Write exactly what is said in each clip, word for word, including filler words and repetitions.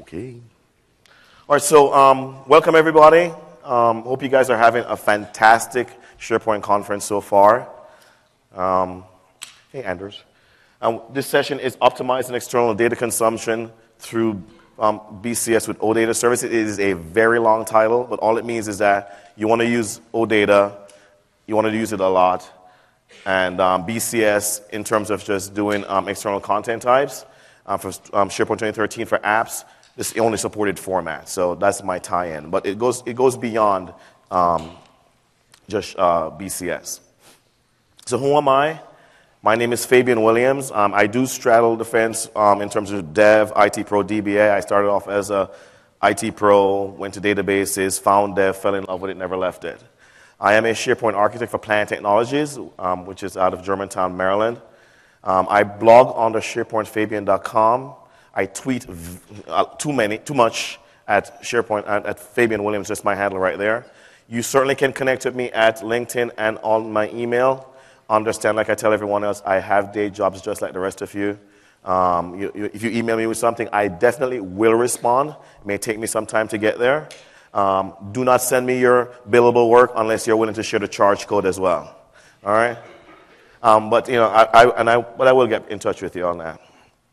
Okay. All right, so um, welcome everybody. Um, hope you guys are having a fantastic SharePoint conference so far. Um, hey, Anders. Um, this session is optimizing external data consumption through um, B C S with OData service. It is a very long title, but all it means is that you want to use OData, you want to use it a lot, and um, B C S in terms of just doing um, external content types. Um, for um, SharePoint twenty thirteen for apps, this is the only supported format, so that's my tie-in. But it goes it goes beyond um, just uh, B C S. So who am I? My name is Fabian Williams. Um, I do straddle the fence um, in terms of dev, I T pro, D B A. I started off as a I T pro, went to databases, found dev, fell in love with it, never left it. I am a SharePoint architect for Planet Technologies, um, which is out of Germantown, Maryland. Um, I blog on the SharePoint Fabian dot com. I tweet v- uh, too many, too much at SharePoint, at, at Fabian Williams, just my handle right there. You certainly can connect with me at LinkedIn and on my email. Understand, like I tell everyone else, I have day jobs just like the rest of you. Um, you, you. If you email me with something, I definitely will respond. It may take me some time to get there. Um, do not send me your billable work unless you're willing to share the charge code as well. All right? Um, but you know, I, I, and I, but I will get in touch with you on that.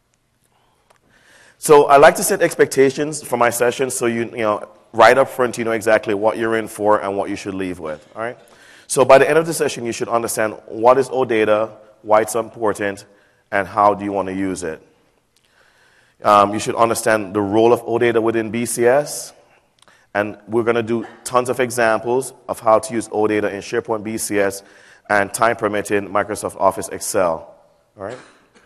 So I like to set expectations for my sessions, so you, you know, right up front, you know exactly what you're in for and what you should leave with. All right. So by the end of the session, you should understand what is OData, why it's important, and how do you want to use it. Um, you should understand the role of OData within B C S, and we're going to do tons of examples of how to use OData in SharePoint B C S. And time permitting, Microsoft Office Excel. All right.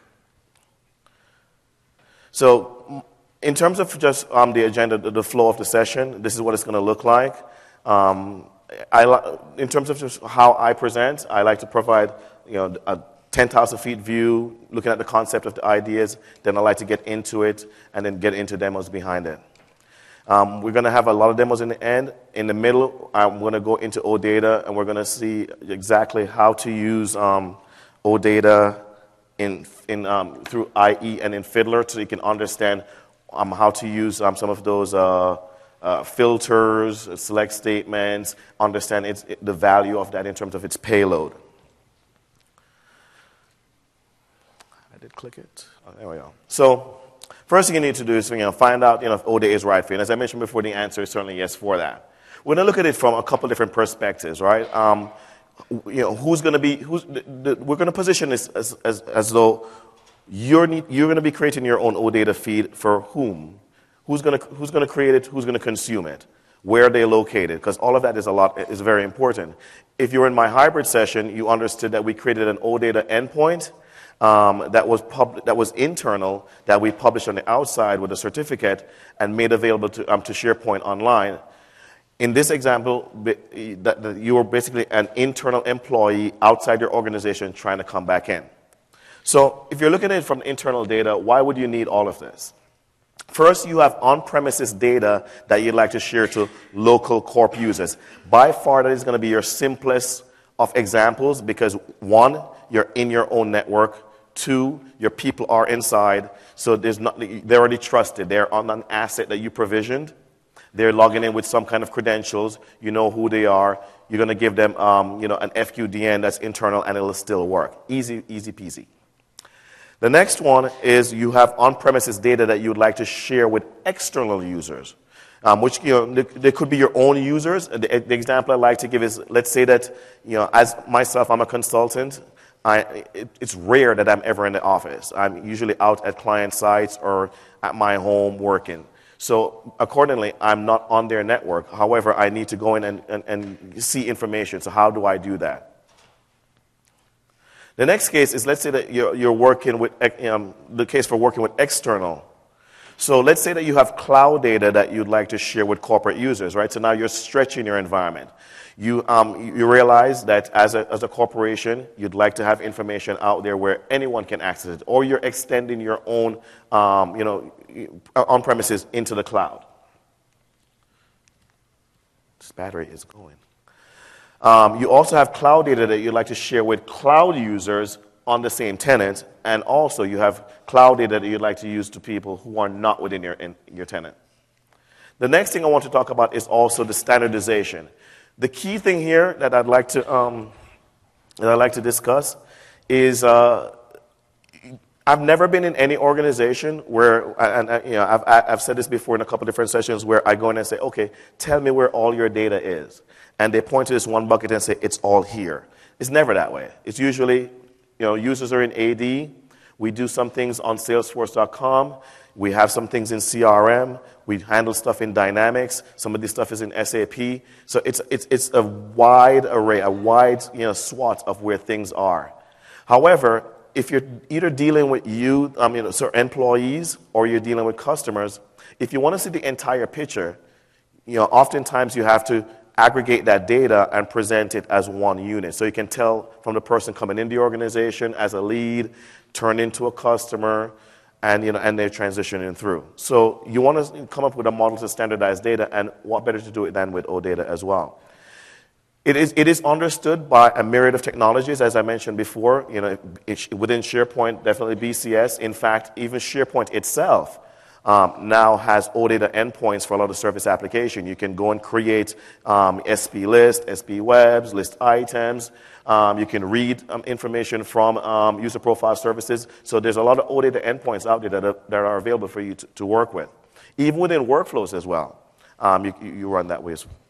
So, in terms of just um, the agenda, the, the flow of the session, this is what it's going to look like. Um, I, in terms of just how I present, I like to provide, you know, a ten thousand feet view, looking at the concept of the ideas. Then I like to get into it, and then get into demos behind it. Um, we're going to have a lot of demos in the end. In the middle, I'm going to go into OData, and we're going to see exactly how to use um, OData in, in, um, through I E and in Fiddler, so you can understand um, how to use um, some of those uh, uh, filters, select statements, understand its, it, the value of that in terms of its payload. I did click it. Oh, there we go. So, first thing you need to do is, you know, find out, you know, if OData is right for you. And as I mentioned before, the answer is certainly yes for that. We're going to look at it from a couple different perspectives, right? Um, you know, who's going to be, who's, the, the, we're going to position this as, as, as though you're, need, you're going to be creating your own OData feed for whom? Who's going to, who's going to create it? Who's going to consume it? Where are they located? Because all of that is a lot, is very important. If you're in my hybrid session, you understood that we created an OData endpoint. Um, that was pub- that was internal, that we published on the outside with a certificate and made available to, um, to SharePoint online. In this example, be, that, that you are basically an internal employee outside your organization trying to come back in. So if you're looking at it from internal data, why would you need all of this? First, you have on-premises data that you'd like to share to local corp users. By far, that is going to be your simplest of examples because, one, you're in your own network. Two, your people are inside, so there's not, they're already trusted. They're on an asset that you provisioned. They're logging in with some kind of credentials. You know who they are. You're going to give them um, you know, an F Q D N that's internal, and it'll still work. Easy, easy peasy. The next one is you have on-premises data that you'd like to share with external users, um, which, you know, they, they could be your own users. The, the example I like to give is, let's say that, you know, as myself, I'm a consultant. I, it, it's rare that I'm ever in the office. I'm usually out at client sites or at my home working. So accordingly, I'm not on their network. However, I need to go in and, and, and see information. So how do I do that? The next case is, let's say that you're, you're working with, um, the case for working with external. So let's say that you have cloud data that you'd like to share with corporate users, right? So now you're stretching your environment. You, um, you realize that as a, as a corporation, you'd like to have information out there where anyone can access it, or you're extending your own, um, you know, on-premises into the cloud. This battery is going. Um, you also have cloud data that you'd like to share with cloud users on the same tenant, and also you have cloud data that you'd like to use to people who are not within your, in, your tenant. The next thing I want to talk about is also the standardization. The key thing here that I'd like to um, that I'd like to discuss is uh, I've never been in any organization where, and, and you know, I've I've said this before in a couple different sessions where I go in and say, okay, tell me where all your data is, and they point to this one bucket and say it's all here. It's never that way. It's usually, you know, users are in A D. We do some things on Salesforce dot com. We have some things in C R M. We handle stuff in Dynamics. Some of this stuff is in S A P. So it's it's it's a wide array, a wide you know swath of where things are. However, if you're either dealing with you, I mean, so employees, or you're dealing with customers, if you want to see the entire picture, you know, oftentimes you have to aggregate that data and present it as one unit. So you can tell from the person coming in the organization as a lead, turn into a customer, and you know, and they're transitioning through. So you want to come up with a model to standardize data, and what better to do it than with OData as well. It is it is understood by a myriad of technologies, as I mentioned before. You know, it, within SharePoint, definitely B C S. In fact, even SharePoint itself um, now has OData endpoints for a lot of service application. You can go and create um, S P list, S P webs, list items. Um, you can read um, information from um, user profile services. So there's a lot of OData endpoints out there that are, that are available for you to, to work with. Even within workflows as well, um, you, you run that way as well.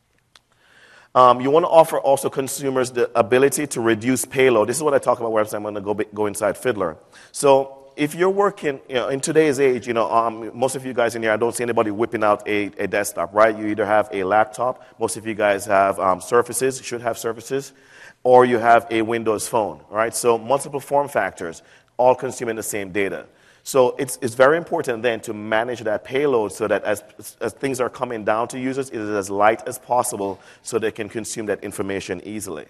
Um, you want to offer also consumers the ability to reduce payload. This is what I talk about where I'm going to go, go inside Fiddler. So if you're working, you know, in today's age, you know, um, most of you guys in here, I don't see anybody whipping out a, a desktop, right? You either have a laptop. Most of you guys have um, Surfaces, should have Surfaces, or you have a Windows phone, right? So multiple form factors, all consuming the same data. So it's, it's very important then to manage that payload so that as, as things are coming down to users, it is as light as possible so they can consume that information easily.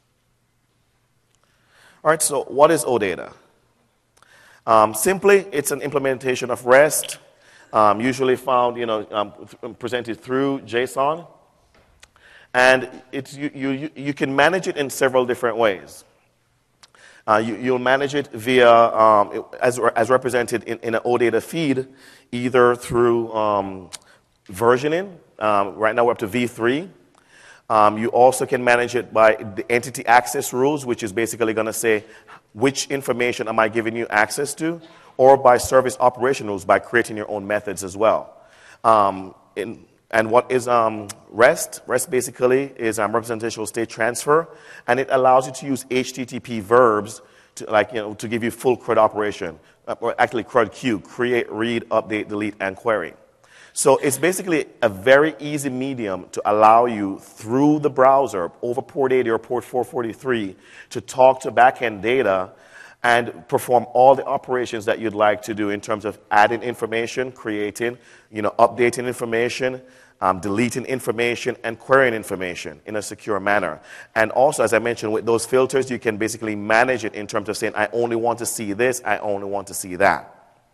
All right, so what is OData? Um, simply, it's an implementation of REST, um, usually found, you know, um, th- presented through JSON. And it's, you, you, you can manage it in several different ways. Uh, you, you'll manage it via, um, as, as represented in, in an OData feed, either through um, versioning. Um, right now we're up to V three. Um, you also can manage it by the entity access rules, which is basically going to say which information am I giving you access to, or by service operation rules, by creating your own methods as well. Um, in, And what is um, REST? REST basically is um, representational state transfer, and it allows you to use H T T P verbs to, like, you know, to give you full CRUD operation, uh, or actually CRUD queue, create, read, update, delete, and query. So it's basically a very easy medium to allow you through the browser over port eighty or port four forty-three to talk to backend data and perform all the operations that you'd like to do in terms of adding information, creating, you know, updating information, um, deleting information, and querying information in a secure manner. And also, as I mentioned, with those filters, you can basically manage it in terms of saying, I only want to see this, I only want to see that.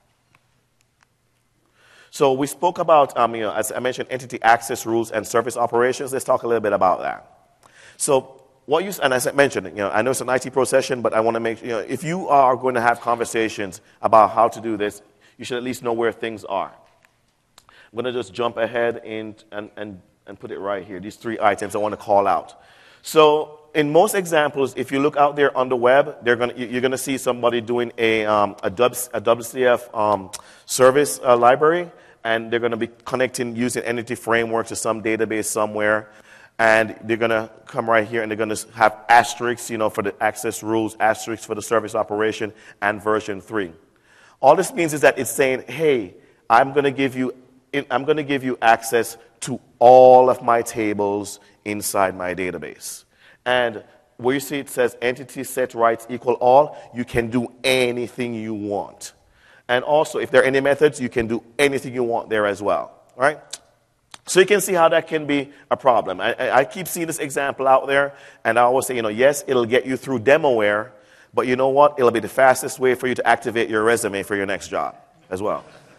So we spoke about, um, you know, as I mentioned, entity access rules and service operations. Let's talk a little bit about that. So what you, and as I mentioned, you know, I know it's an I T Pro session, but I want to make, you know, if you are going to have conversations about how to do this, you should at least know where things are. I'm going to just jump ahead in, and, and, and put it right here. These three items I want to call out. So in most examples, if you look out there on the web, they're going to, you're going to see somebody doing a, um, a, a W C F um, service uh, library, and they're going to be connecting using Entity Framework to some database somewhere. And they're going to come right here, and they're going to have asterisks, you know, for the access rules, asterisks for the service operation, and version three. All this means is that it's saying, hey, I'm going to give you, I'm going to give you access to all of my tables inside my database. And where you see it says entity set rights equal all, you can do anything you want. And also, if there are any methods, you can do anything you want there as well. All right? So you can see how that can be a problem. I, I keep seeing this example out there, and I always say, you know, yes, it'll get you through DemoWare, but you know what? It'll be the fastest way for you to activate your resume for your next job as well.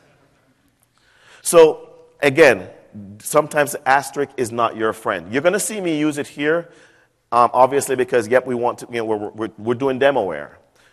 So again, sometimes the asterisk is not your friend. You're going to see me use it here, um, obviously, because, yep, we want to, you know, we're, we're, we're doing DemoWare.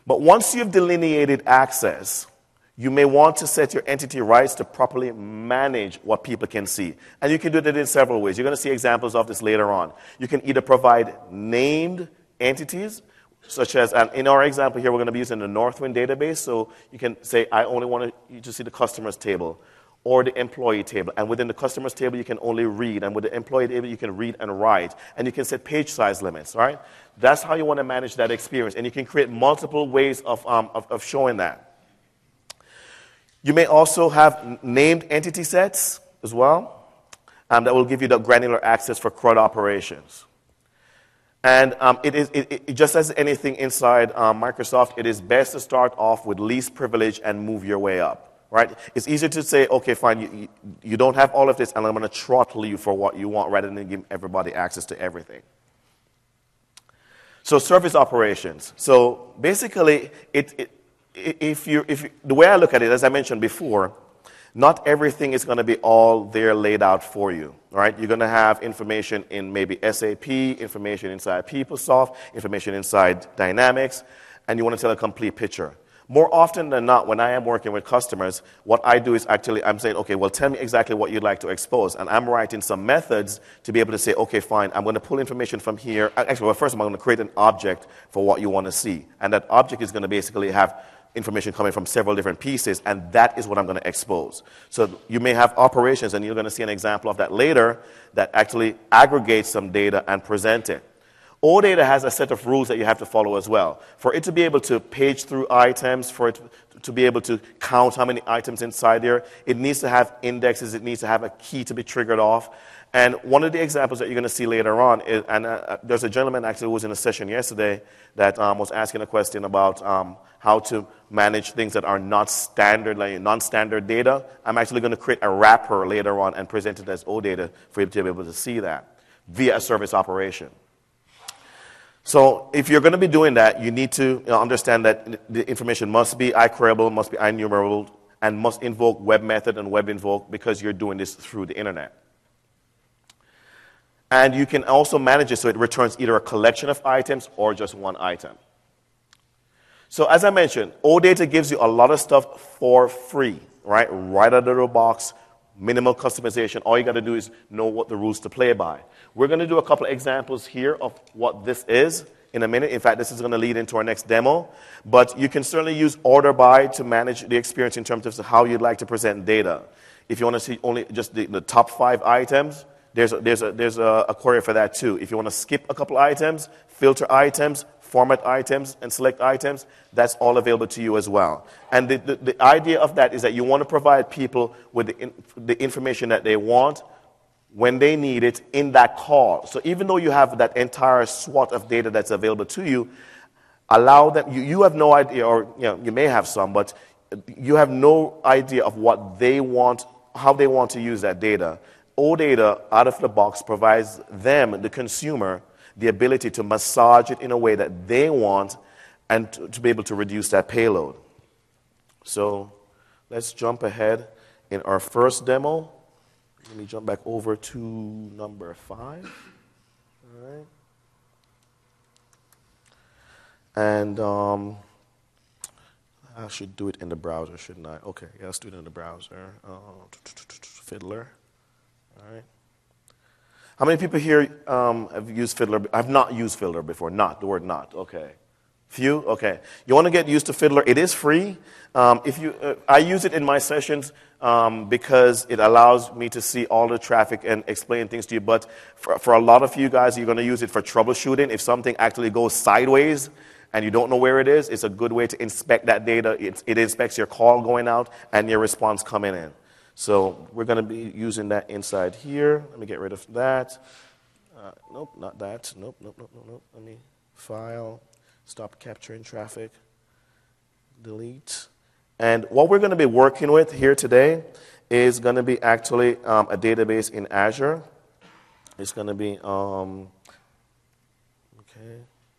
But once you've delineated access, you may want to set your entity rights to properly manage what people can see. And you can do that in several ways. You're going to see examples of this later on. You can either provide named entities, such as, and in our example here, we're going to be using the Northwind database. So you can say, I only want you to see the customers table or the employee table. And within the customers table, you can only read. And with the employee table, you can read and write. And you can set page size limits, right? That's how you want to manage that experience. And you can create multiple ways of, um, of, of showing that. You may also have named entity sets as well, um, that will give you the granular access for CRUD operations. And um, it is it, it, just as anything inside um, Microsoft, it is best to start off with least privilege and move your way up, right? It's easier to say, okay, fine, you, you don't have all of this, and I'm going to throttle you for what you want rather than give everybody access to everything. So service operations. So basically, it, it If you, if you, the way I look at it, as I mentioned before, not everything is going to be all there laid out for you, right? You're going to have information in maybe S A P, information inside PeopleSoft, information inside Dynamics, and you want to tell a complete picture. More often than not, when I am working with customers, what I do is actually, I'm saying, okay, well, tell me exactly what you'd like to expose. And I'm writing some methods to be able to say, okay, fine, I'm going to pull information from here. Actually, well, first I'm going to create an object for what you want to see. And that object is going to basically have information coming from several different pieces, and that is what I'm going to expose. So you may have operations, and you're going to see an example of that later, that actually aggregates some data and present it. OData has a set of rules that you have to follow as well. For it to be able to page through items, for it to be able to count how many items inside there, it needs to have indexes, it needs to have a key to be triggered off. And one of the examples that you're going to see later on, is, and uh, there's a gentleman actually who was in a session yesterday that um, was asking a question about um, how to manage things that are not standard, like non-standard data. I'm actually going to create a wrapper later on and present it as OData for you to be able to see that via a service operation. So if you're going to be doing that, you need to you know, understand that the information must be iQueryable, must be enumerable, and must invoke web method and web invoke because you're doing this through the internet. And you can also manage it so it returns either a collection of items or just one item. So as I mentioned, OData gives you a lot of stuff for free, right? Right out of the box, minimal customization. All you got to do is know what the rules to play by. We're going to do a couple of examples here of what this is in a minute. In fact, this is going to lead into our next demo. But you can certainly use order by to manage the experience in terms of how you'd like to present data. If you want to see only just the, the top five items, there's a, there's, a, there's a, a query for that too. If you want to skip a couple items, filter items, format items, and select items, that's all available to you as well. And the, the, the idea of that is that you want to provide people with the, in, the information that they want when they need it in that call. So even though you have that entire swath of data that's available to you, allow them, you, you have no idea, or you know, you may have some, but you have no idea of what they want, how they want to use that data. OData, out of the box, provides them, the consumer, the ability to massage it in a way that they want and to, to be able to reduce that payload. So let's jump ahead in our first demo. Let me jump back over to number five. All right. And um, I should do it in the browser, shouldn't I? Okay, yeah, let's do it in the browser. Uh, Fiddler. All right. How many people here um, have used Fiddler? I've not used Fiddler before. Not, the word not. Okay. Few? Okay. You want to get used to Fiddler. It is free. Um, if you, uh, I use it in my sessions um, because it allows me to see all the traffic and explain things to you. But for, for a lot of you guys, you're going to use it for troubleshooting. If something actually goes sideways and you don't know where it is, it's a good way to inspect that data. It, it inspects your call going out and your response coming in. So we're going to be using that inside here. Let me get rid of that. Uh, nope, not that. Nope, nope, nope, nope, nope. Let me file, stop capturing traffic, delete. And what we're going to be working with here today is going to be actually um, a database in Azure. It's going to be, um, okay.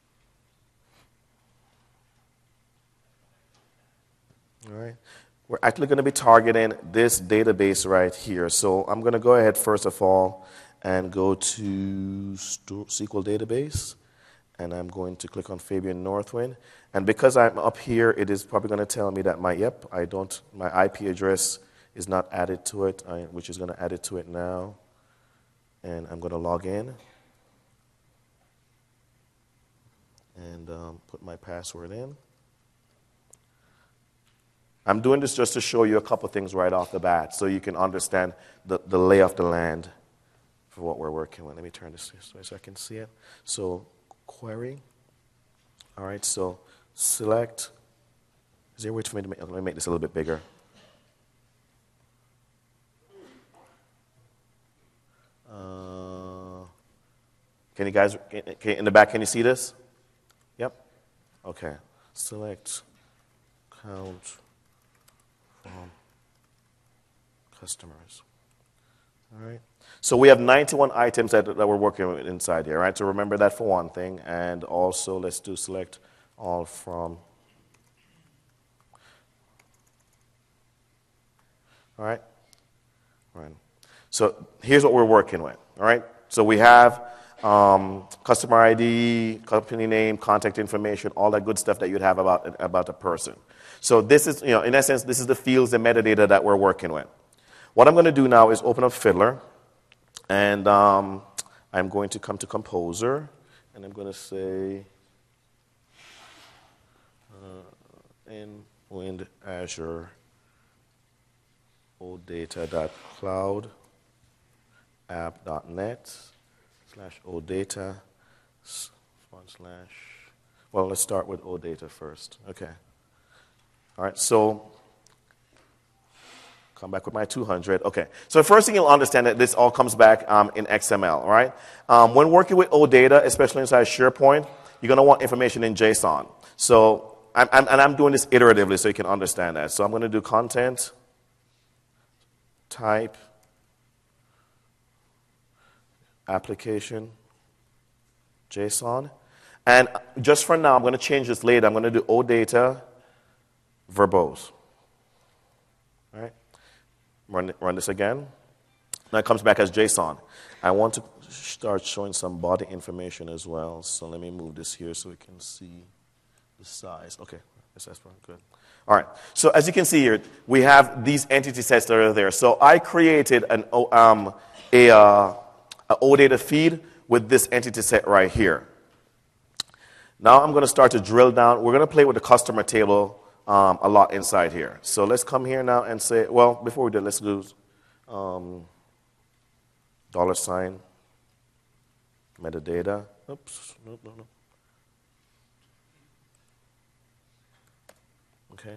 All right. We're actually going to be targeting this database right here. So I'm going to go ahead, first of all, and go to S Q L database. and I'm going to click on Fabian Northwind. And because I'm up here, it is probably going to tell me that my, yep, I don't, my I P address is not added to it, I, which is going to add it to it now. And I'm going to log in and um, put my password in. I'm doing this just to show you a couple things right off the bat so you can understand the, the lay of the land for what we're working with. Let me turn this so I can see it. So query. All right, so select. Is there a way for me to make, let me make this a little bit bigger. Uh, can you guys, can, in the back, can you see this? Yep. Okay. Select count from customers. All right. So we have ninety-one items that, that we're working with inside here, right? So remember that for one thing. And also let's do select all from. All right. All right. So here's what we're working with. All right. So we have um, customer I D, company name, contact information, all that good stuff that you'd have about, about a person. So this is, you know, in essence, this is the fields and metadata that we're working with. What I'm going to do now is open up Fiddler, and um, I'm going to come to Composer, and I'm going to say uh, in Wind Azure odata.cloud app.net slash odata front slash. Well, let's start with odata first. Okay. All right, so come back with my two hundred. Okay, so the first thing you'll understand that this all comes back um, in X M L, all right? Um, when working with OData, especially inside SharePoint, you're going to want information in JSON. So, I'm, I'm, and I'm doing this iteratively so you can understand that. So I'm going to do content, type, application, JSON. And just for now, I'm going to change this later. I'm going to do OData verbose. All right. Run, run this again. Now it comes back as JSON. I want to start showing some body information as well. So let me move this here so we can see the size. Okay, that's good. All right. So as you can see here, we have these entity sets that are there. So I created an um, a, uh, a OData feed with this entity set right here. Now I'm going to start to drill down. We're going to play with the customer table Um, a lot inside here. So let's come here now and say, well, before we do, let's do um, dollar sign, metadata. Oops, no, no, no. Okay.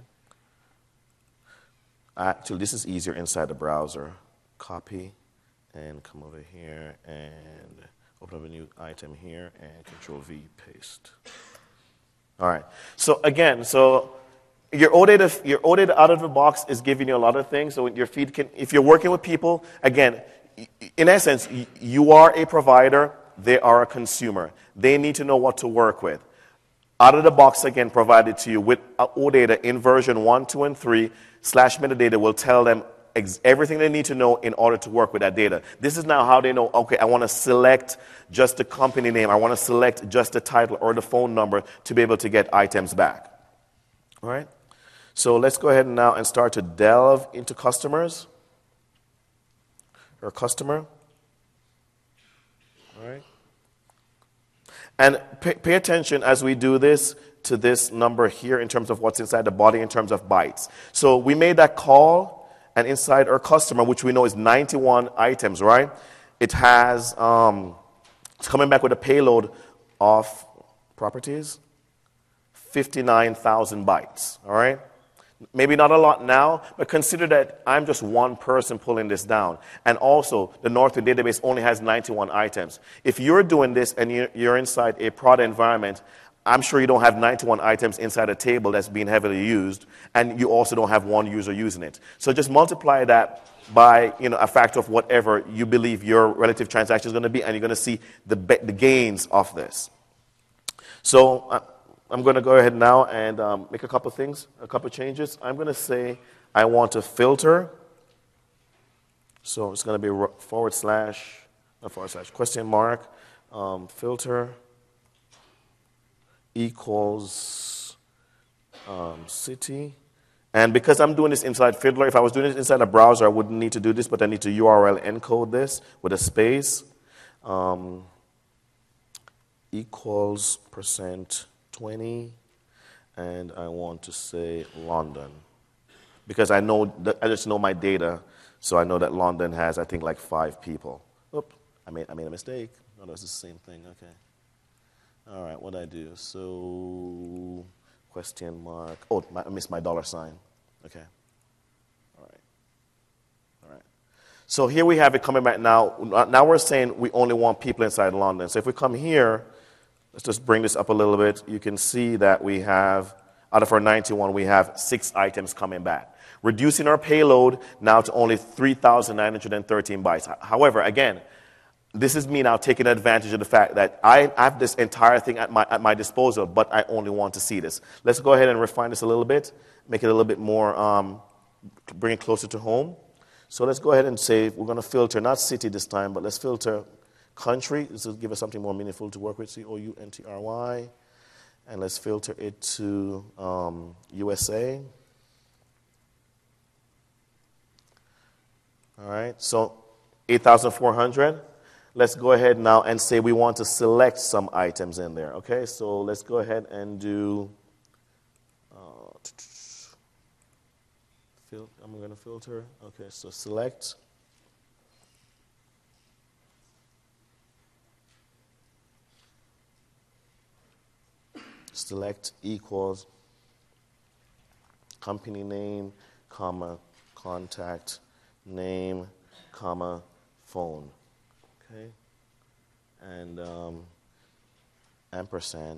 Actually, this is easier inside the browser. Copy and come over here and open up a new item here and Control V, paste. All right. So again, so Your OData, your OData out of the box is giving you a lot of things. So your feed can, if you're working with people, again, in essence, you are a provider, they are a consumer. They need to know what to work with. Out of the box, again, provided to you with OData in version one, two, and three, slash metadata will tell them ex- everything they need to know in order to work with that data. This is now how they know, okay, I want to select just the company name. I want to select just the title or the phone number to be able to get items back. All right? So let's go ahead now and start to delve into customers or customer. All right. And pay, pay attention as we do this to this number here in terms of what's inside the body in terms of bytes. So we made that call, and inside our customer, which we know is ninety-one items, right? It has, um, it's coming back with a payload of properties, fifty-nine thousand bytes, all right? Maybe not a lot now, but consider that I'm just one person pulling this down. And also, the Northwind database only has ninety-one items. If you're doing this and you're inside a prod environment, I'm sure you don't have ninety-one items inside a table that's being heavily used, and you also don't have one user using it. So just multiply that by, you know, a factor of whatever you believe your relative transaction is going to be, and you're going to see the, the gains of this. So Uh, I'm going to go ahead now and um, make a couple things, a couple changes. I'm going to say I want to filter. So it's going to be forward slash, not forward slash, question mark, um, filter, equals um, city. And because I'm doing this inside Fiddler, if I was doing this inside a browser, I wouldn't need to do this, but I need to U R L encode this with a space. Um, equals percent twenty, and I want to say London. Because I know, that, I just know my data, so I know that London has, I think, like five people. Oop, I made, I made a mistake. No, that's the same thing, okay. All right, what did I do? So, question mark. Oh, I missed my dollar sign. Okay. All right. All right. So here we have it coming back now. Now we're saying we only want people inside London. So if we come here, let's just bring this up a little bit. You can see that we have, out of our ninety-one, we have six items coming back. Reducing our payload now to only three thousand nine hundred thirteen bytes. However, again, this is me now taking advantage of the fact that I have this entire thing at my, at my disposal, but I only want to see this. Let's go ahead and refine this a little bit, make it a little bit more, um, bring it closer to home. So let's go ahead and say we're going to filter, not city this time, but let's filter country. This will give us something more meaningful to work with, C O U N T R Y. And let's filter it to um, U S A. All right, so eight thousand four hundred. Let's go ahead now and say we want to select some items in there. Okay, so let's go ahead and do, uh, fil- I'm going to filter. Okay, so select. Select equals company name, comma, contact name, comma, phone. Okay, and um, ampersand.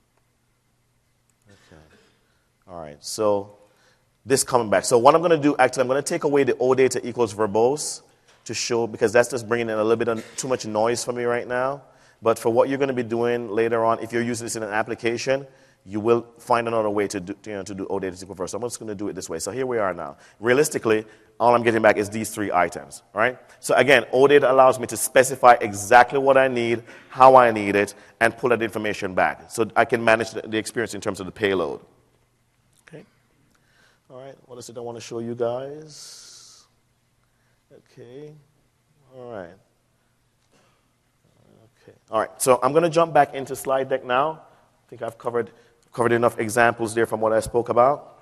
Okay, all right. So this coming back. So what I'm going to do, actually, I'm going to take away the OData equals verbose to show, because that's just bringing in a little bit of too much noise for me right now. But for what you're going to be doing later on, if you're using this in an application, you will find another way to do, you know, to do OData equals verbose. So I'm just going to do it this way. So here we are now. Realistically, all I'm getting back is these three items, all right? So again, OData allows me to specify exactly what I need, how I need it, and pull that information back. So I can manage the, the experience in terms of the payload. Okay? All right, what is it I want to show you guys? Okay, all right. Okay, all right, so I'm going to jump back into slide deck now. I think I've covered, covered enough examples there from what I spoke about.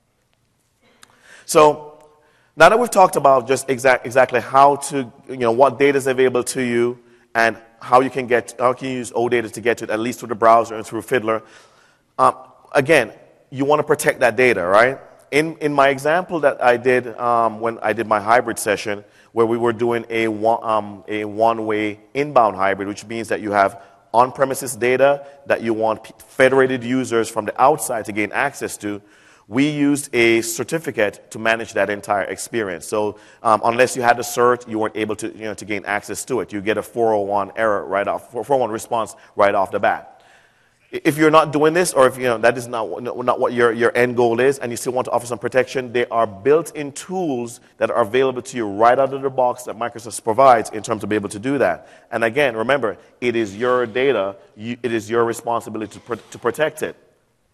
So now that we've talked about just exact, exactly how to, you know, what data is available to you and how you can get, how can you use OData to get to it, at least through the browser and through Fiddler. Um, again, you want to protect that data, right? In in my example that I did um, when I did my hybrid session, where we were doing a one, um, a one-way inbound hybrid, which means that you have on-premises data that you want federated users from the outside to gain access to. We used a certificate to manage that entire experience. So um, unless you had a cert, you weren't able to, you know, to gain access to it. You get a four oh one error right off, four oh one response right off the bat. If you're not doing this, or if you know that is not, not what your, your end goal is, and you still want to offer some protection, there are built-in tools that are available to you right out of the box that Microsoft provides in terms of being able to do that. And again, remember, it is your data. You, it is your responsibility to, pro- to protect it.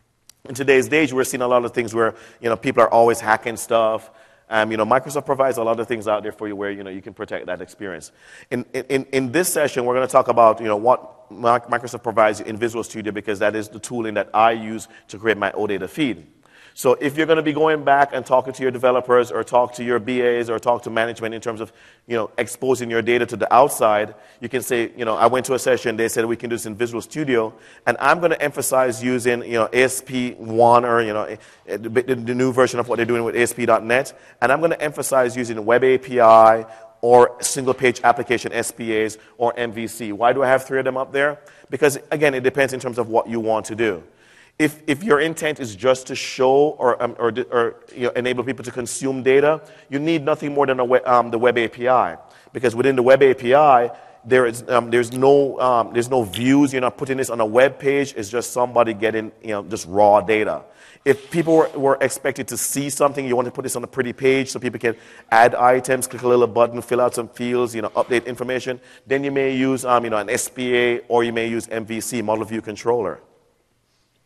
In today's days, we're seeing a lot of things where, you know, people are always hacking stuff. Um, you know, Microsoft provides a lot of things out there for you where, you know, you can protect that experience. In in, in this session, we're going to talk about, you know, what Microsoft provides you in Visual Studio, because that is the tooling that I use to create my OData feed. So if you're going to be going back and talking to your developers or talk to your B As or talk to management in terms of, you know, exposing your data to the outside, you can say, you know, I went to a session, they said we can do this in Visual Studio, and I'm going to emphasize using, you know, A S P one or, you know, the, the new version of what they're doing with A S P dot net, and I'm going to emphasize using Web A P I or single-page application S P As or M V C. Why do I have three of them up there? Because, again, it depends in terms of what you want to do. If, if your intent is just to show or, um, or, or you know, enable people to consume data, you need nothing more than a web, um, the Web A P I. Because within the Web A P I, there is, um, there's, no, um, there's no views. You're not putting this on a web page. It's just somebody getting, you know, just raw data. If people were, were expected to see something, you want to put this on a pretty page so people can add items, click a little button, fill out some fields, you know, update information, then you may use um, you know, an S P A or you may use M V C, Model View Controller.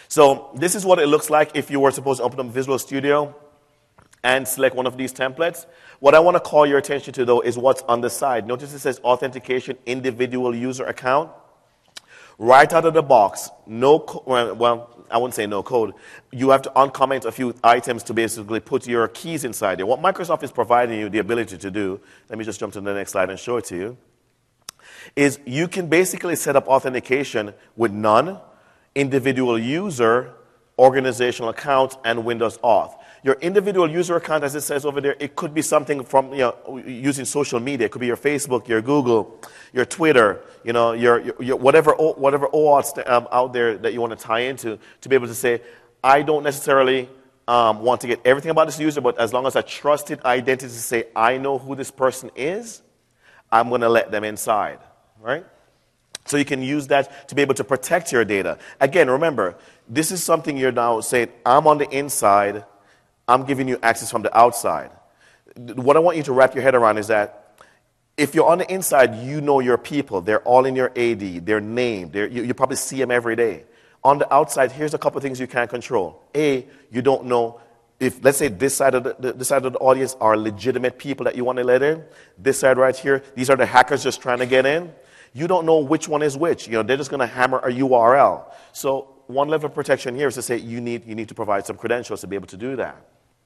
So this is what it looks like if you were supposed to open up Visual Studio and select one of these templates. What I want to call your attention to, though, is what's on the side. Notice it says Authentication Individual User Account. Right out of the box, no co- well, I wouldn't say no code. You have to uncomment a few items to basically put your keys inside there. What Microsoft is providing you the ability to do, let me just jump to the next slide and show it to you, is you can basically set up authentication with none, individual user, organizational account, and Windows Auth. Your individual user account, as it says over there, it could be something from, you know, using social media. It could be your Facebook, your Google, your Twitter, you know, your, your, your whatever whatever OAuths um, out there that you want to tie into, to be able to say, I don't necessarily um, want to get everything about this user, but as long as a trusted identity to say, I know who this person is, I'm going to let them inside, right? So you can use that to be able to protect your data. Again, remember, this is something you're now saying, I'm on the inside, I'm giving you access from the outside. What I want you to wrap your head around is that if you're on the inside, you know your people. They're all in your A D. They're named. They're, you, you probably see them every day. On the outside, here's a couple of things you can't control. A, you don't know if, let's say, this side of the, this side of the audience are legitimate people that you want to let in. This side right here, these are the hackers just trying to get in. You don't know which one is which. You know, they're just going to hammer a U R L. So one level of protection here is to say you need, you need to provide some credentials to be able to do that.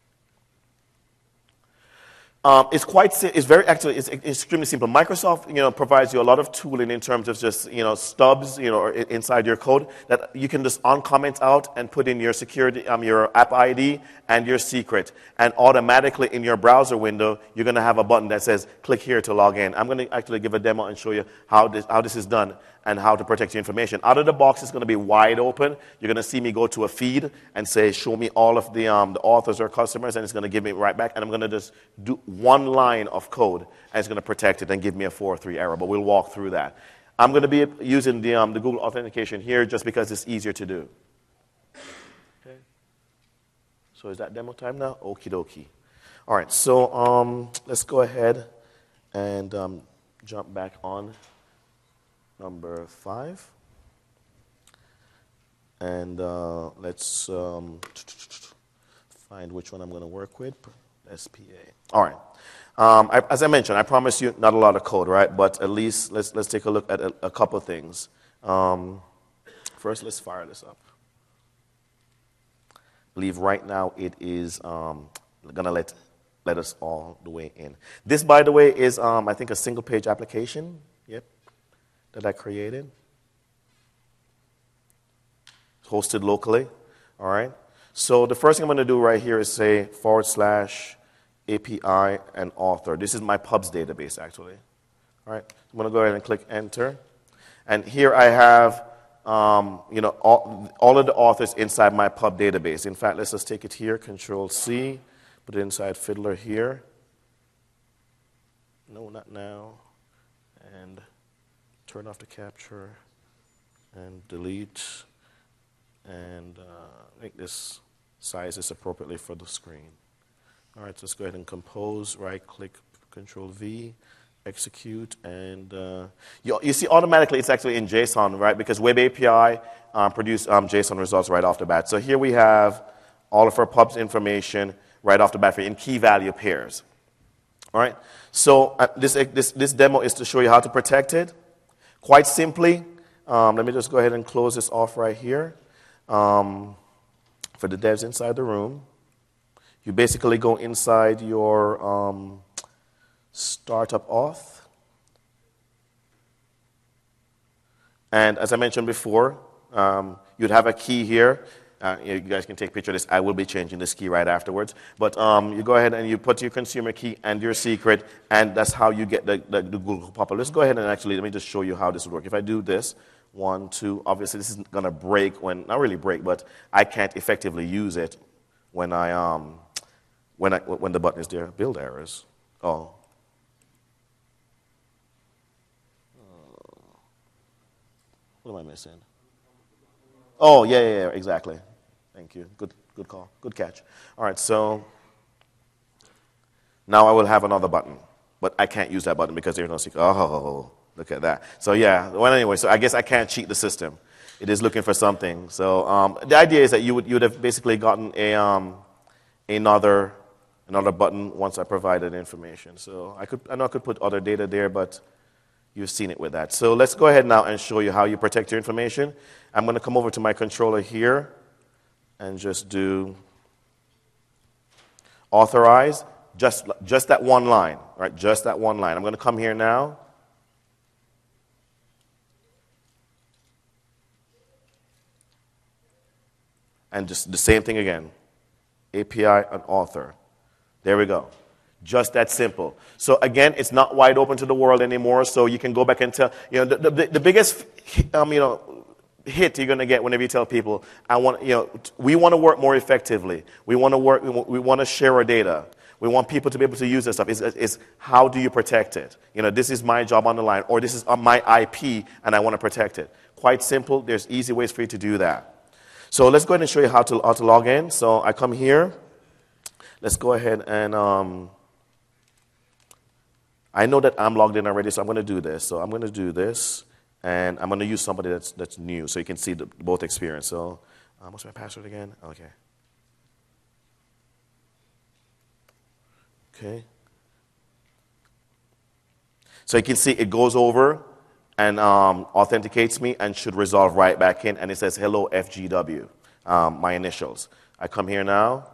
Um, it's quite, it's very, actually, it's extremely simple. Microsoft, you know, provides you a lot of tooling in terms of just, you know, stubs, you know, inside your code that you can just uncomment out and put in your security, um, your app I D and your secret. And automatically in your browser window, you're going to have a button that says, click here to log in. I'm going to actually give a demo and show you how this, how this is done and how to protect your information. Out of the box, it's going to be wide open. You're going to see me go to a feed and say, show me all of the, um, the authors or customers, and it's going to give me right back. And I'm going to just do one line of code, and it's going to protect it and give me a four oh three error. But we'll walk through that. I'm going to be using the, um, the Google authentication here just because it's easier to do. Okay. So is that demo time now? Okie dokie. All right, so um, let's go ahead and um, jump back on number five. And uh, let's um, find which one I'm going to work with. S P A. All right. Um, I, as I mentioned, I promise you not a lot of code, right? But at least let's, let's take a look at a, a couple of things. Um, first, let's fire this up. I believe right now it is um, going to let, let us all the way in. This, by the way, is, um, I think, a single-page application. Yep. That I created. Hosted locally, all right? So the first thing I'm going to do right here is say forward slash A P I and author. This is my pubs database, actually. All right, I'm going to go ahead and click enter. And here I have, um, you know, all, all of the authors inside my pub database. In fact, let's just take it here, Control C, put it inside Fiddler here. No, not now. And turn off the capture and delete and uh, make this size is appropriately for the screen. All right, so let's go ahead and compose, right click, Control V, execute, and uh, you, you see automatically it's actually in JSON, right? Because Web A P I um, produce um, JSON results right off the bat. So here we have all of our pubs information right off the bat in key value pairs. All right, so uh, this, this, this demo is to show you how to protect it. Quite simply, um, let me just go ahead and close this off right here. Um, for the devs inside the room, you basically go inside your um, startup auth. And as I mentioned before, um, you'd have a key here. Uh, you guys can take a picture of this. I will be changing this key right afterwards. But um, you go ahead and you put your consumer key and your secret, and that's how you get the, the, the Google pop-up. Let's go ahead and actually, let me just show you how this would work. If I do this, one, two, obviously this is going to break when, not really break, but I can't effectively use it when I, um, when I, when the button is there. Build errors. Oh. What am I missing? Oh, yeah, yeah, yeah, exactly. Thank you. Good, good call. Good catch. All right, so now I will have another button, but I can't use that button because there's no secret. Oh, look at that. So yeah, well, anyway, so I guess I can't cheat the system. it is looking for something. So um, the idea is that you would you would have basically gotten a um, another another button once I provided information. So I could I know I could put other data there, but you've seen it with that. So let's go ahead now and show you how you protect your information. I'm going to come over to my controller here and just do authorize, just, just that one line, right? Just that one line. I'm going to come here now. And just the same thing again. A P I and author. There we go. Just that simple. So again, it's not wide open to the world anymore, so you can go back and tell, you know, the, the, the biggest, um, you know, hit you're going to get whenever you tell people, I want, you know, we want to work more effectively. We want to work, we want to share our data. We want people to be able to use this stuff. Is is how do you protect it? You know, this is my job on the line, or this is my I P, and I want to protect it. Quite simple. There's easy ways for you to do that. So let's go ahead and show you how to, how to log in. So I come here. Let's go ahead and, um, I know that I'm logged in already, so I'm going to do this. So I'm going to do this, and I'm going to use somebody that's, that's new, so you can see the, both experience. So uh, what's my password again? Okay. Okay. So you can see it goes over and um, authenticates me and should resolve right back in, and it says, hello, F G W, um, my initials. I come here now,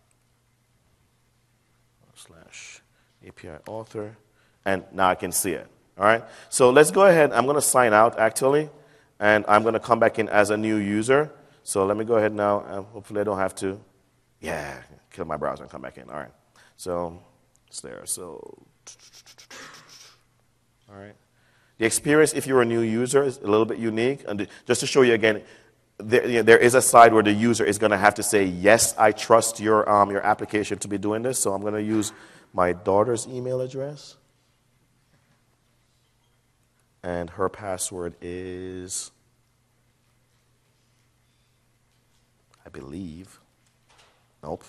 slash A P I author, and now I can see it. All right? So let's go ahead. I'm going to sign out, actually, and I'm going to come back in as a new user. So let me go ahead now, and hopefully I don't have to, yeah, kill my browser and come back in. All right. So it's there. So, all right. The experience, if you're a new user, is a little bit unique. And just to show you again, there, you know, there is a side where the user is going to have to say, yes, I trust your, um, your application to be doing this. So I'm going to use my daughter's email address. And her password is, I believe, nope.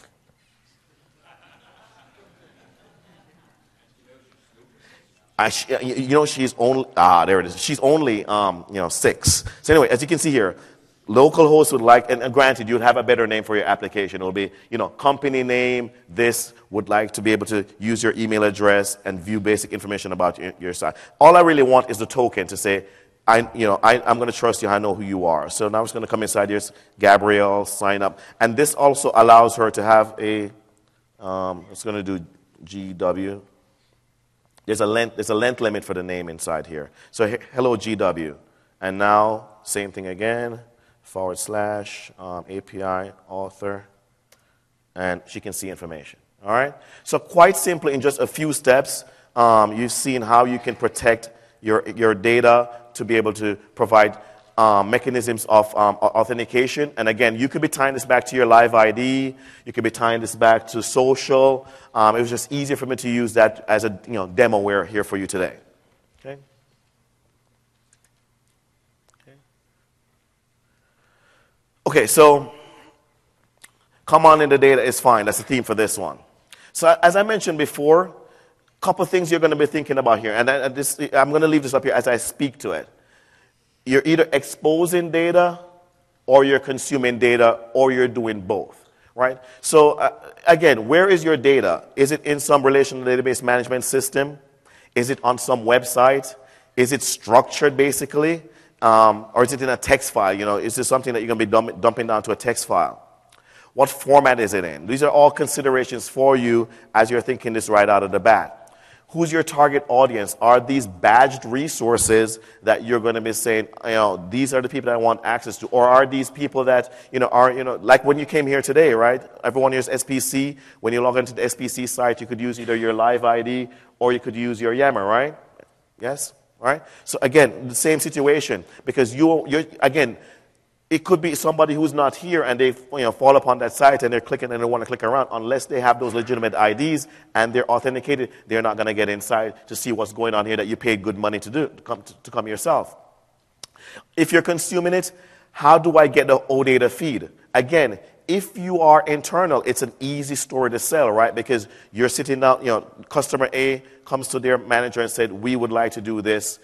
I, you know, she's only, ah, there it is. She's only, um, you know, six. So anyway, as you can see here, localhost would like, and, and granted, you'd have a better name for your application. It'll be, you know, company name, this would like to be able to use your email address and view basic information about your, your site. All I really want is the token to say, I, you know, I, I'm going to trust you. I know who you are. So now I'm just going to come inside here, Gabrielle, sign up. And this also allows her to have a, um, it's going to do G W. There's a length, there's a length limit for the name inside here. So he, hello, G W. And now, same thing again, forward slash, um, A P I, author, and she can see information. All right? So quite simply, in just a few steps, um, you've seen how you can protect your, your data to be able to provide um, mechanisms of um, authentication. And again, you could be tying this back to your live I D. You could be tying this back to social. Um, it was just easier for me to use that as a you know demoware here for you today. Okay. Okay. Okay. So, come on in the data is fine. That's the theme for this one. So, as I mentioned before, a couple of things you're going to be thinking about here, and I, this, I'm going to leave this up here as I speak to it. You're either exposing data, or you're consuming data, or you're doing both. Right? So, uh, again, where is your data? Is it in some relational database management system? Is it on some website? Is it structured, basically? Um, or is it in a text file? You know, is this something that you're going to be dump- dumping down to a text file? What format is it in? These are all considerations for you as you're thinking this right out of the bat. Who's your target audience? Are these badged resources that you're going to be saying, you know, these are the people that I want access to? Or are these people that, you know, are, you know, like when you came here today, right? Everyone here's S P C. When you log into the S P C site, you could use either your live I D or you could use your Yammer, right? Yes? Right? So again, the same situation. Because you, you're, again, it could be somebody who's not here and they you know, fall upon that site and they're clicking and they want to click around. Unless they have those legitimate I Ds and they're authenticated, they're not going to get inside to see what's going on here that you paid good money to do, to come, to, to come yourself. If you're consuming it, how do I get the OData feed? Again, if you are internal, it's an easy story to sell, right? Because you're sitting down, you know, customer A comes to their manager and said, we would like to do this.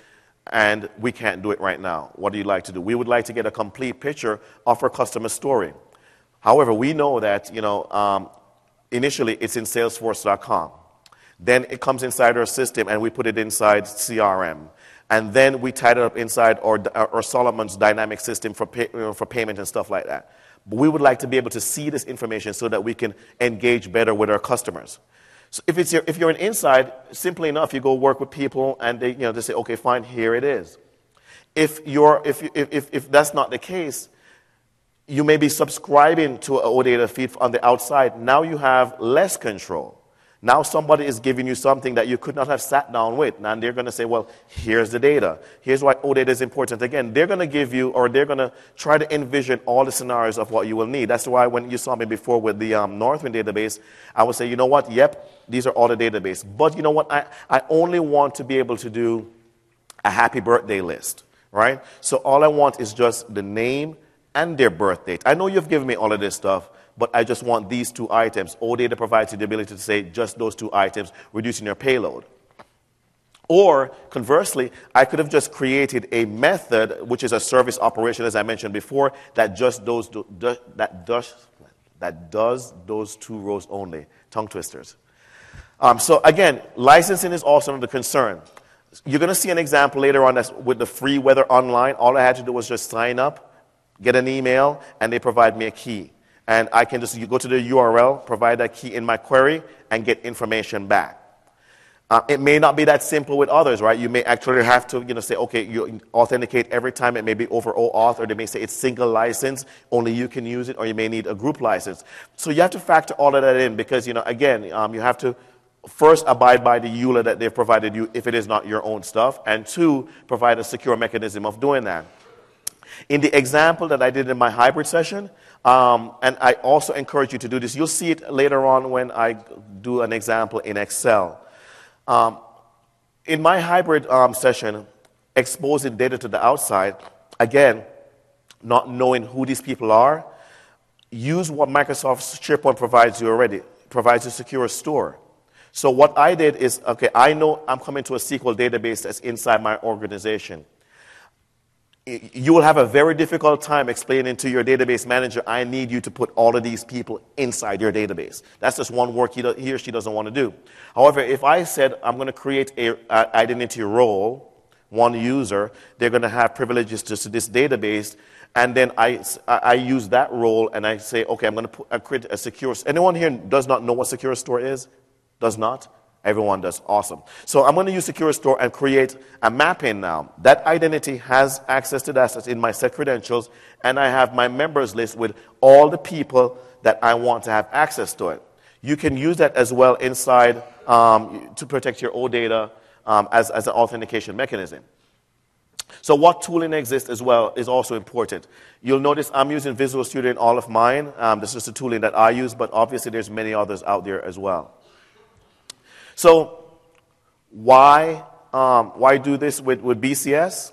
and we can't do it right now. What do you like to do? We would like to get a complete picture of our customer story. However, we know that, you know, um, initially it's in Salesforce dot com. Then it comes inside our system, and we put it inside C R M. And then we tied it up inside our, our Solomon's dynamic system for, pay, you know, for payment and stuff like that. But we would like to be able to see this information so that we can engage better with our customers. So if, it's your, if you're an inside, simply enough, you go work with people, and they, you know, they say, okay, fine, here it is. If, you're, if, if, if, if that's not the case, you may be subscribing to an OData feed on the outside. Now you have less control. Now somebody is giving you something that you could not have sat down with. And they're going to say, well, here's the data. Here's why OData is important. Again, they're going to give you, or they're going to try to envision all the scenarios of what you will need. That's why when you saw me before with the um, Northwind database, I would say, you know what, yep, these are all the database. But you know what, I, I only want to be able to do a happy birthday list, right? So all I want is just the name and their birth date. I know you've given me all of this stuff, but I just want these two items. OData provides you the ability to say just those two items, reducing your payload. Or, conversely, I could have just created a method, which is a service operation, as I mentioned before, that just those, do, do, that, does, that does those two rows only. Tongue twisters. Um, so, again, licensing is also another concern. You're going to see an example later on that's with the free weather online. All I had to do was just sign up, get an email, and they provide me a key. And I can just go to the U R L, provide that key in my query, and get information back. Uh, it may not be that simple with others, right? You may actually have to, you know, say, okay, you authenticate every time. It may be over OAuth, or they may say it's single license, only you can use it, or you may need a group license. So you have to factor all of that in because, you know, again, um, you have to first abide by the E U L A that they've provided you if it is not your own stuff, and two, provide a secure mechanism of doing that. In the example that I did in my hybrid session, um, and I also encourage you to do this. You'll see it later on when I do an example in Excel. Um, in my hybrid um, session, exposing data to the outside, again, not knowing who these people are, use what Microsoft SharePoint provides you already, provides a secure store. So what I did is, okay, I know I'm coming to a S Q L database that's inside my organization. You will have a very difficult time explaining to your database manager, I need you to put all of these people inside your database. That's just one work he, do, he or she doesn't want to do. However, if I said I'm going to create an identity role, one user, they're going to have privileges to this database, and then I, I use that role and I say, okay, I'm going to put, I create a secure. Anyone here does not know what secure store is? Does not? Everyone does. Awesome. So I'm going to use Secure Store and create a mapping now. That identity has access to that that's in my set credentials, and I have my members list with all the people that I want to have access to it. You can use that as well inside um, to protect your OData um, as, as an authentication mechanism. So what tooling exists as well is also important. You'll notice I'm using Visual Studio in all of mine. Um, this is the tooling that I use, but obviously there's many others out there as well. So why, um, why do this with, with B C S?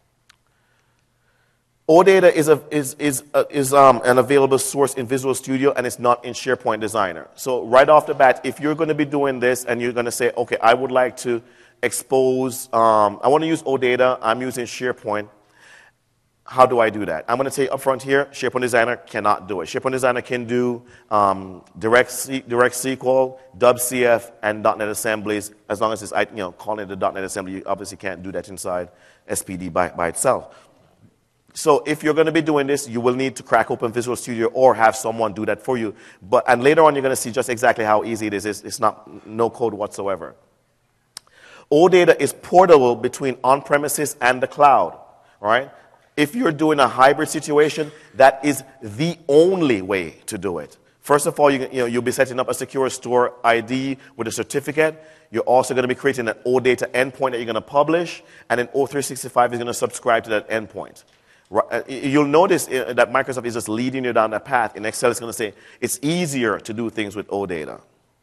OData is, a, is, is, a, is um, an available source in Visual Studio, and it's not in SharePoint Designer. So right off the bat, if you're going to be doing this and you're going to say, okay, I would like to expose, um, I want to use OData, I'm using SharePoint, how do I do that? I'm going to say up front here, SharePoint Designer cannot do it. SharePoint Designer can do um, direct, C, direct S Q L, W C F, and .NET assemblies. As long as it's, you know, calling it the .NET assembly, you obviously can't do that inside S P D by, by itself. So if you're going to be doing this, you will need to crack open Visual Studio or have someone do that for you. But, and later on, you're going to see just exactly how easy it is. It's, it's not no code whatsoever. OData is portable between on-premises and the cloud, right? If you're doing a hybrid situation, that is the only way to do it. First of all, you, you know, you'll be setting up a secure store I D with a certificate. You're also going to be creating an OData endpoint that you're going to publish, and then O three sixty-five is going to subscribe to that endpoint. You'll notice that Microsoft is just leading you down that path. In Excel, it's going to say it's easier to do things with OData.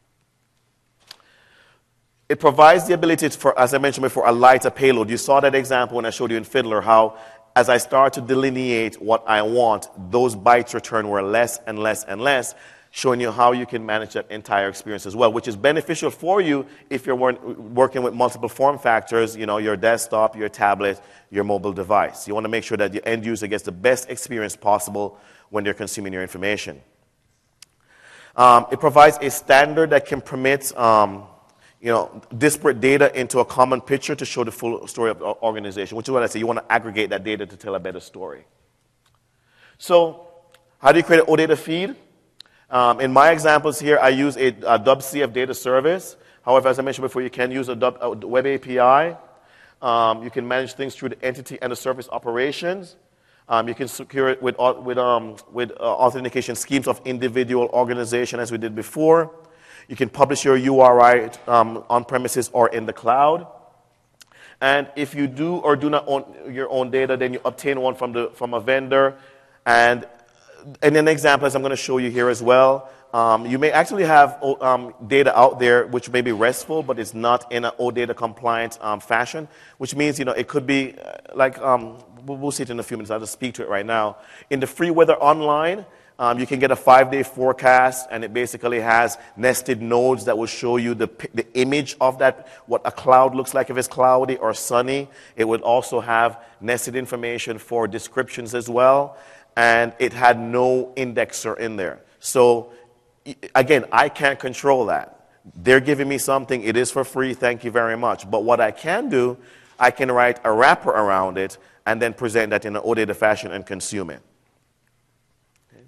It provides the ability for, as I mentioned before, a lighter payload. You saw that example when I showed you in Fiddler, how as I start to delineate what I want, those bytes returned were less and less and less. showing you how you can manage that entire experience as well, which is beneficial for you if you're wor- working with multiple form factors, you know, your desktop, your tablet, your mobile device. You want to make sure that your end user gets the best experience possible when they're consuming your information. Um, it provides a standard that can permit um, you know, disparate data into a common picture to show the full story of the organization, which is what I say. You want to aggregate that data to tell a better story. So how do you create an OData feed? Um, in my examples here, I use a, a W C F data service. However, as I mentioned before, you can use a, a web A P I. Um, you can manage things through the entity and the service operations. Um, you can secure it with, with, um, with uh, authentication schemes of individual organization, as we did before. You can publish your U R I um, on premises or in the cloud. And if you do or do not own your own data, then you obtain one from, the, from a vendor. And in an example, as I'm going to show you here as well, um, you may actually have um, data out there which may be RESTful, but it's not in an OData compliant um, fashion, which means, you know, it could be uh, like, um, we'll, we'll see it in a few minutes. I'll just speak to it right now. In the free weather online, um, you can get a five-day forecast, and it basically has nested nodes that will show you the, the image of that, what a cloud looks like if it's cloudy or sunny. It would also have nested information for descriptions as well. And it had no indexer in there. So, again, I can't control that. They're giving me something. It is for free. Thank you very much. But what I can do, I can write a wrapper around it and then present that in an OData fashion and consume it. Okay.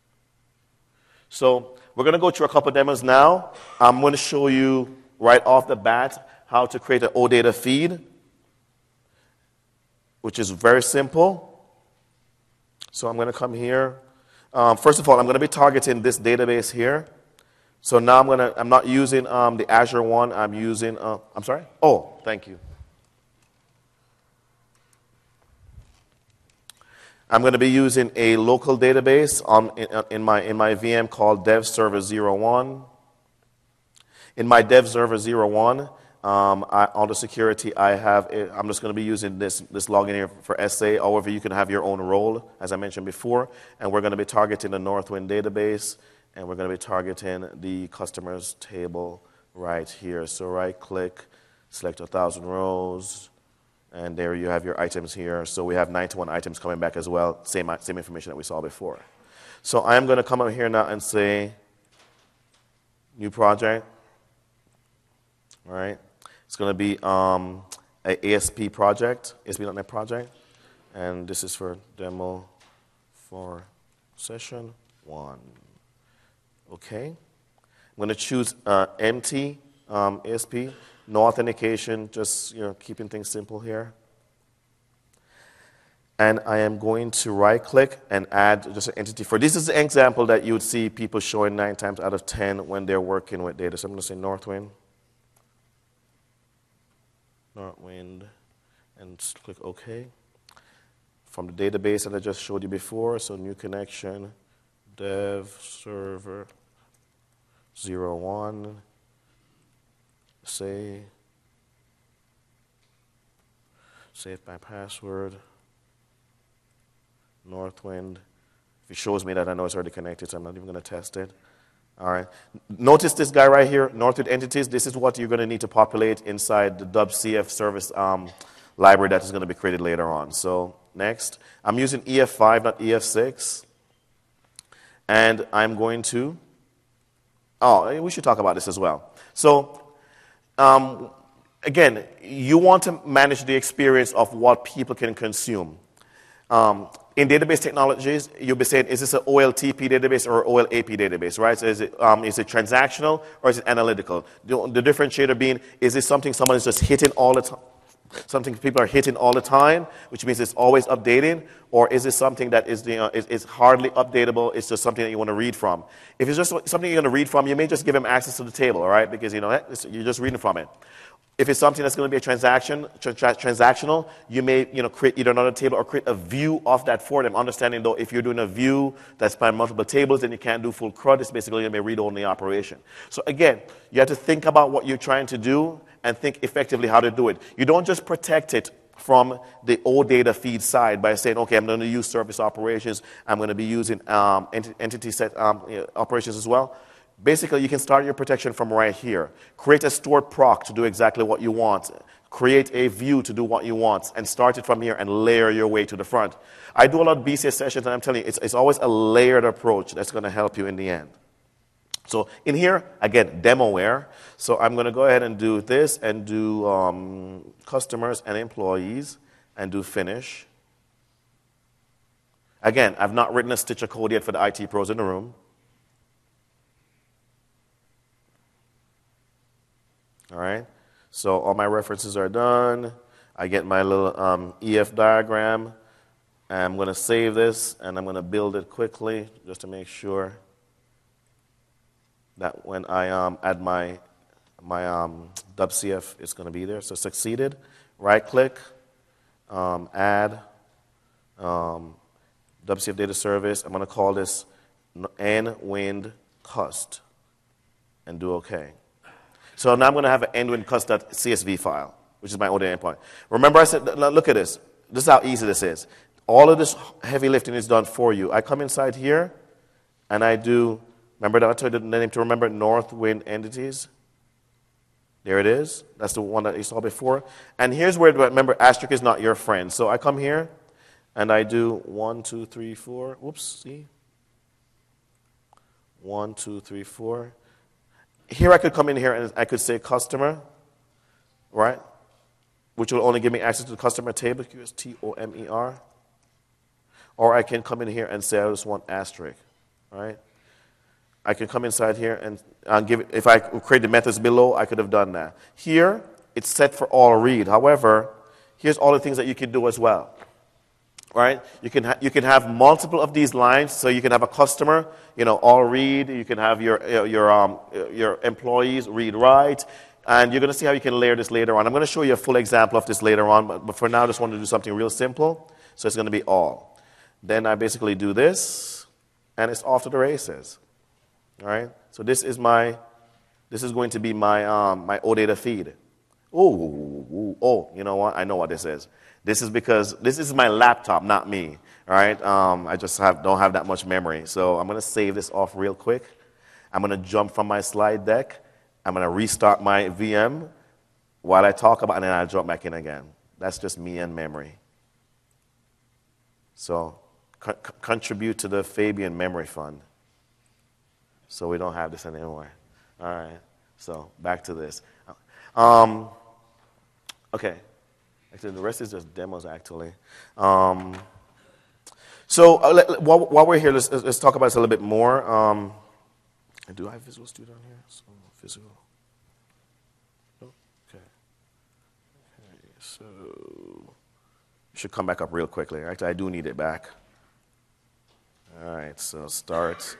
So we're going to go through a couple of demos now. I'm going to show you right off the bat how to create an OData feed, which is very simple. So I'm going to come here. Um, first of all, I'm going to be targeting this database here. So now I'm going to, I'm not using um, the Azure one. I'm using, uh, I'm sorry? Oh, thank you. I'm going to be using a local database on, in, in, my, in my V M called Dev Server zero one. In my Dev Server zero one, Um, I, on the security, I have, a, I'm just going to be using this, this login here for S A. However, you can have your own role, as I mentioned before. And we're going to be targeting the Northwind database, and we're going to be targeting the customers table right here. So right click, select one thousand rows, and there you have your items here. So we have ninety-one items coming back as well, same, same information that we saw before. So I am going to come over here now and say, new project. All right. It's going to be um, an A S P project, A S P dot net project, and this is for demo for session one. Okay. I'm going to choose uh, empty um, A S P, no authentication, just you know keeping things simple here. And I am going to right-click and add just an entity for. This is an example that you would see people showing nine times out of ten when they're working with data. So I'm going to say Northwind. Northwind, and click OK. From the database that I just showed you before, so new connection, dev server zero one, say, save my password, Northwind. If it shows me that, I know it's already connected, so I'm not even going to test it. All right. Notice this guy right here, Northwind entities. This is what you're going to need to populate inside the W C F service um, library that is going to be created later on. So next, I'm using E F five, not E F six. And I'm going to, oh, we should talk about this as well. So um, again, you want to manage the experience of what people can consume. Um, In database technologies, you'll be saying, is this an O L T P database or O L A P database, right? So is it, um, is it transactional or is it analytical? The, the differentiator being, is this something someone is just hitting all the time? Something people are hitting all the time, which means it's always updating? Or is this something that is, you know, is, is hardly updatable, it's just something that you want to read from? If it's just something you're going to read from, you may just give them access to the table, all right? Because, you know, you're just reading from it. If it's something that's going to be a transaction, tra- tra- transactional, you may you know, create either another table or create a view of that for them. Understanding, though, if you're doing a view that's span multiple tables, then you can't do full CRUD. It's basically going to be a read-only operation. So again, you have to think about what you're trying to do and think effectively how to do it. You don't just protect it from the OData feed side by saying, okay, I'm going to use service operations. I'm going to be using um, ent- entity set um, operations as well. Basically, you can start your protection from right here. Create a stored proc to do exactly what you want. Create a view to do what you want, and start it from here and layer your way to the front. I do a lot of B C S sessions, and I'm telling you, it's, it's always a layered approach that's going to help you in the end. So in here, again, demoware. So I'm going to go ahead and do this and do um, customers and employees and do finish. Again, I've not written a stitch of code yet for the I T pros in the room. All right. So all my references are done. I get my little um, E F diagram. And I'm going to save this, and I'm going to build it quickly just to make sure that when I um, add my, my um, W C F, it's going to be there. So succeeded. Right-click, um, add, um, W C F data service. I'm going to call this nwind cust and do OK. So now I'm going to have an nwind.cust.csv file, which is my O D A endpoint. Remember I said, look at this. This is how easy this is. All of this heavy lifting is done for you. I come inside here, and I do, remember that I told you the name to remember, Northwind entities? There it is. That's the one that you saw before. And here's where, remember, asterisk is not your friend. So I come here, and I do one, two, three, four. Whoops, see? One, two, three, four. Here I could come in here and I could say customer, right? Which will only give me access to the customer table, Q S T O M E R. Or I can come in here and say I just want asterisk, right? I can come inside here and, and give it, if I create the methods below, I could have done that. Here, it's set for all read. However, here's all the things that you can do as well. Right? You can ha- you can have multiple of these lines, so you can have a customer, you know, all read. You can have your your um your employees read write, and you're going to see how you can layer this later on. I'm going to show you a full example of this later on, but, but for now, I just want to do something real simple. So it's going to be all. Then I basically do this, and it's off to the races. All right. So this is my this is going to be my um my OData feed. Oh, oh, you know what? I know what this is. This is because this is my laptop, not me. All right, um, I just have, don't have that much memory. So I'm going to save this off real quick. I'm going to jump from my slide deck. I'm going to restart my V M while I talk about it, and then I'll jump back in again. That's just me and memory. So co- contribute to the Fabian Memory Fund so we don't have this anymore. All right, so back to this. Um, okay. Actually, the rest is just demos, actually. Um, so uh, let, while, while we're here, let's, let's talk about this a little bit more. Um, do I have Visual Studio on here? So, Visual. Oh, okay. Okay. So it should come back up real quickly. Actually, I do need it back. All right. So start.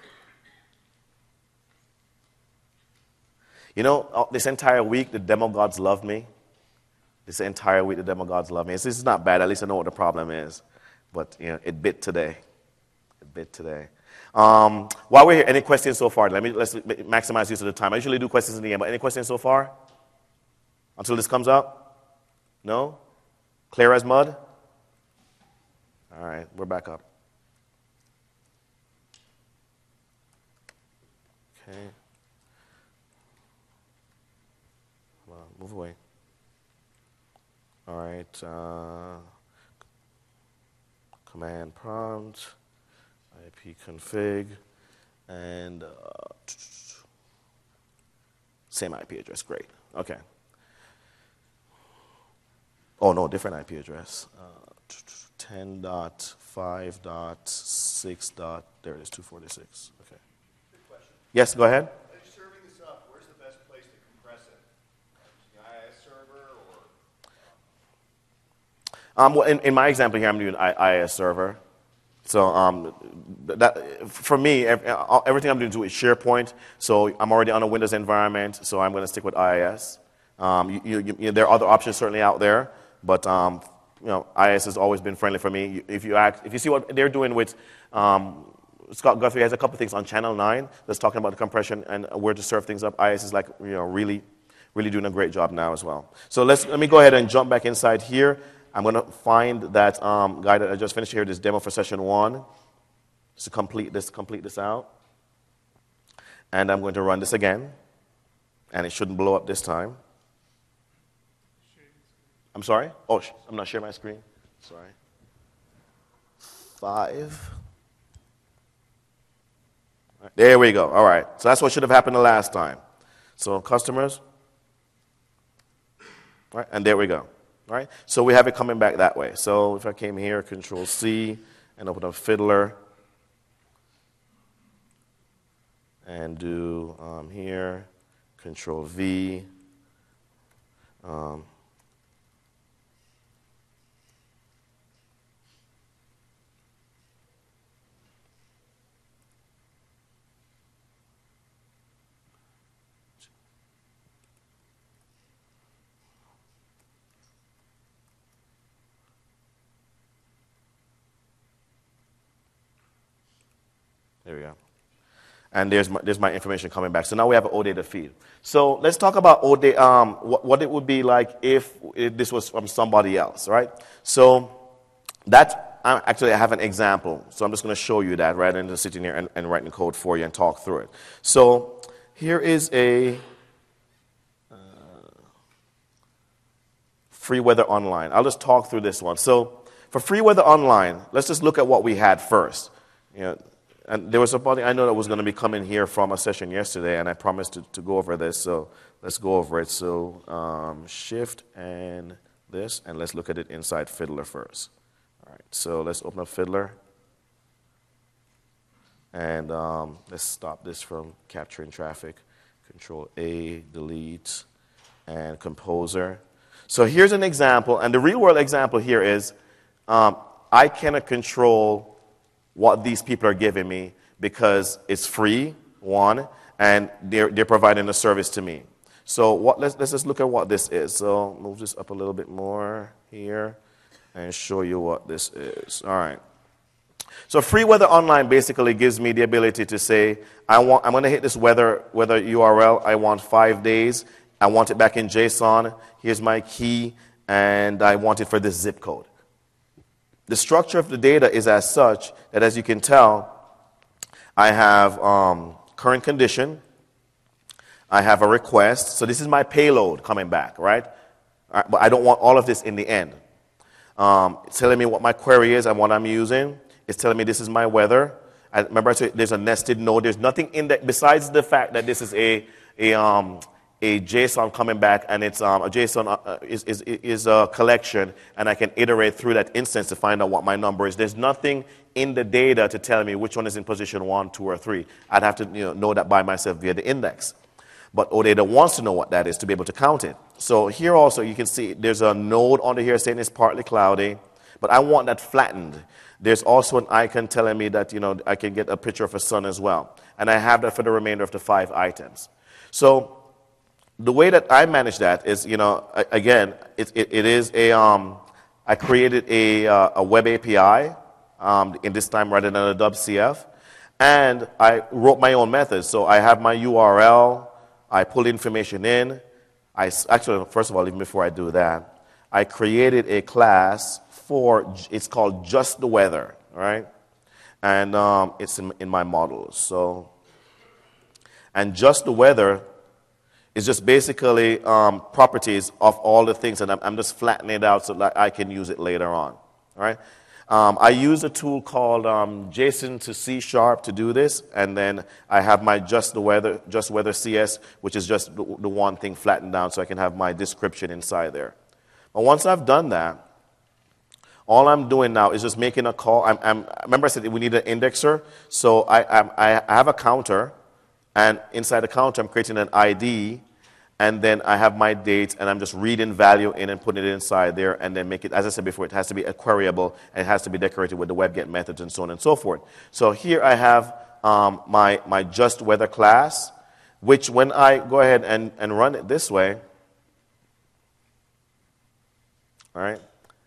You know, this entire week, the demo gods loved me. This entire week, the demo gods love me. This is not bad. At least I know what the problem is. But, you know, it bit today. It bit today. Um, while we're here, any questions so far? Let me, let's maximize use of the time. I usually do questions in the end, but any questions so far? Until this comes up? No? Clear as mud? All right, we're back up. Okay. Come on, move away. All right, uh, command prompt, ipconfig, and uh, same I P address, great, okay. Oh no, different I P address, uh, ten dot five dot six. There it is, two forty-six, okay. Good question. Yes, go ahead. Um, well, in, in my example here, I'm doing I I S server. So um, that, for me, everything I'm doing is with SharePoint. So I'm already on a Windows environment, so I'm going to stick with I I S. Um, you, you, you, there are other options certainly out there, but um, you know, I I S has always been friendly for me. If you act, if you see what they're doing with um, Scott Guthrie has a couple things on Channel nine that's talking about the compression and where to serve things up. I I S is like you know really, really doing a great job now as well. So let's let me go ahead and jump back inside here. I'm going to find that um, guide that I just finished here, this demo for session one, just to complete this, complete this out. And I'm going to run this again, and it shouldn't blow up this time. I'm sorry? Oh, I'm not sharing my screen. Sorry. Five. Right, there we go. All right. So that's what should have happened the last time. So customers. All right, and there we go. All right. So we have it coming back that way. So if I came here, Control C, and open up Fiddler, and do um, here, Control V. Um, There we go. And there's my, there's my information coming back. So now we have an OData feed. So let's talk about OData, um, what, what it would be like if, if this was from somebody else, right? So that, uh, actually I have an example. So I'm just going to show you that rather than just sitting here and, and writing code for you and talk through it. So here is a uh, Free Weather Online. I'll just talk through this one. So for Free Weather Online, let's just look at what we had first. You know, and there was somebody I know that was going to be coming here from a session yesterday, and I promised to, to go over this, so let's go over it. So um, Shift and this, and let's look at it inside Fiddler first. All right, so let's open up Fiddler, and um, let's stop this from capturing traffic. Control A, delete, and Composer. So here's an example, and the real-world example here is um, I cannot control what these people are giving me because it's free, one, and they're, they're providing a service to me. So what, let's, let's just look at what this is. So move this up a little bit more here and show you what this is. All right. So Free Weather Online basically gives me the ability to say, I want, I'm going to hit this weather, weather U R L. I want five days. I want it back in JSON. Here's my key, and I want it for this zip code. The structure of the data is as such that, as you can tell, I have um, current condition, I have a request. So this is my payload coming back, right? All right, but I don't want all of this in the end. Um, it's telling me what my query is and what I'm using. It's telling me this is my weather. I, remember I said there's a nested node. There's nothing in that besides the fact that this is a a um, a JSON coming back, and it's um, a JSON uh, is, is, is a collection, and I can iterate through that instance to find out what my number is. There's nothing in the data to tell me which one is in position one, two, or three. I'd have to you know, know that by myself via the index. But OData wants to know what that is to be able to count it. So here also you can see there's a node under here saying it's partly cloudy, but I want that flattened. There's also an icon telling me that you know I can get a picture of a sun as well. And I have that for the remainder of the five items. So the way that I manage that is, you know, again, it, it, it is a, um, I created a, uh, a web A P I, um, in this time rather than a W C F, and I wrote my own methods. So I have my U R L, I pull information in. I, actually, first of all, even before I do that, I created a class for, it's called Just the Weather, right? And um, it's in, in my models. So, and Just the Weather is just basically um, properties of all the things, and I'm, I'm just flattening it out so that I can use it later on. All right? Um, I use a tool called um, JSON to C Sharp to do this, and then I have my Just the Weather, Just Weather C S, which is just the, the one thing flattened down, so I can have my description inside there. But once I've done that, all I'm doing now is just making a call. I'm, I'm, remember I said we need an indexer, so I, I, I have a counter. And inside the counter, I'm creating an I D, and then I have my dates, and I'm just reading value in and putting it inside there, and then make it, as I said before, it has to be a queryable, and it has to be decorated with the webGet methods and so on and so forth. So here I have um, my, my Just Weather class, which when I go ahead and, and run it this way, all right,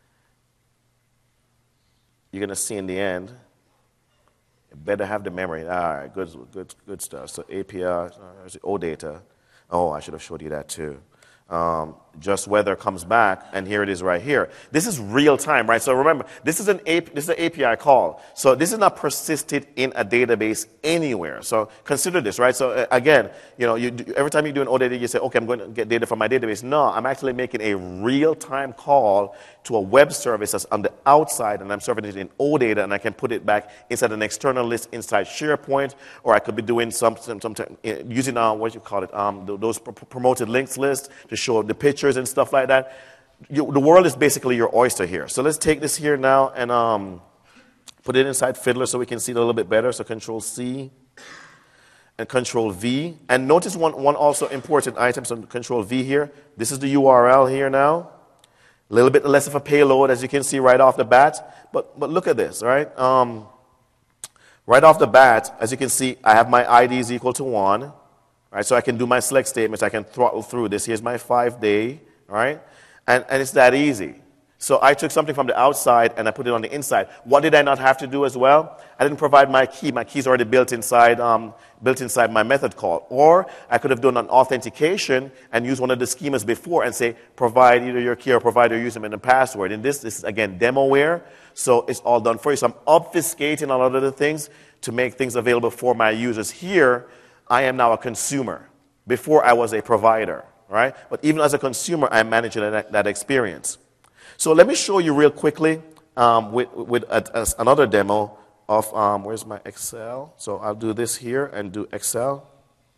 you're going to see in the end, better have the memory. All right, good, good, good stuff. So A P I, uh, OData. Oh, I should have showed you that too. Um, just weather comes back, and here it is right here. This is real time, right? So remember, this is an A P I, this is an A P I call. So this is not persisted in a database anywhere. So consider this, right? So uh, again, you know, you do, every time you do an O Data, you say, okay, I'm going to get data from my database. No, I'm actually making a real time call to a web service that's on the outside, and I'm serving it in O Data, and I can put it back inside an external list inside SharePoint, or I could be doing some, some, some using uh, what you call it, um, those promoted links lists to show the pictures and stuff like that. You, the world is basically your oyster here. So let's take this here now and um, put it inside Fiddler so we can see it a little bit better. So Control C and Control V. And notice one, one also important item, so Control V here. This is the U R L here now. A little bit less of a payload, as you can see right off the bat. But, but look at this, right? Um, right off the bat, as you can see, I have my I D is equal to one. Right, so I can do my select statements. I can throttle through this. Here's my five day, right? And, and it's that easy. So I took something from the outside and I put it on the inside. What did I not have to do as well? I didn't provide my key. My key's already built inside, um, built inside my method call. Or I could have done an authentication and used one of the schemas before and say, provide either your key or provide your username and a password. And this, this is, again, demoware. So it's all done for you. So I'm obfuscating a lot of the things to make things available for my users. Here, I am now a consumer. Before, I was a provider, right? But even as a consumer, I'm managing that, that experience. So let me show you real quickly um, with, with a, a, another demo of, um, where's my Excel? So I'll do this here and do Excel.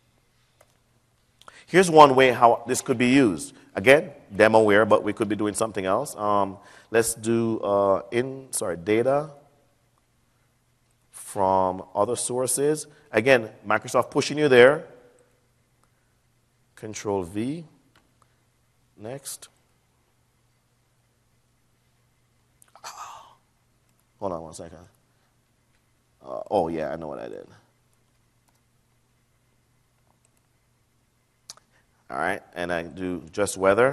Here's one way how this could be used. Again, demoware, but we could be doing something else. Um, let's do uh, in, sorry, data from other sources. Again, Microsoft pushing you there. Control V. Next. Oh. Hold on one second. Uh, oh, yeah, I know what I did. All right, and I do just weather.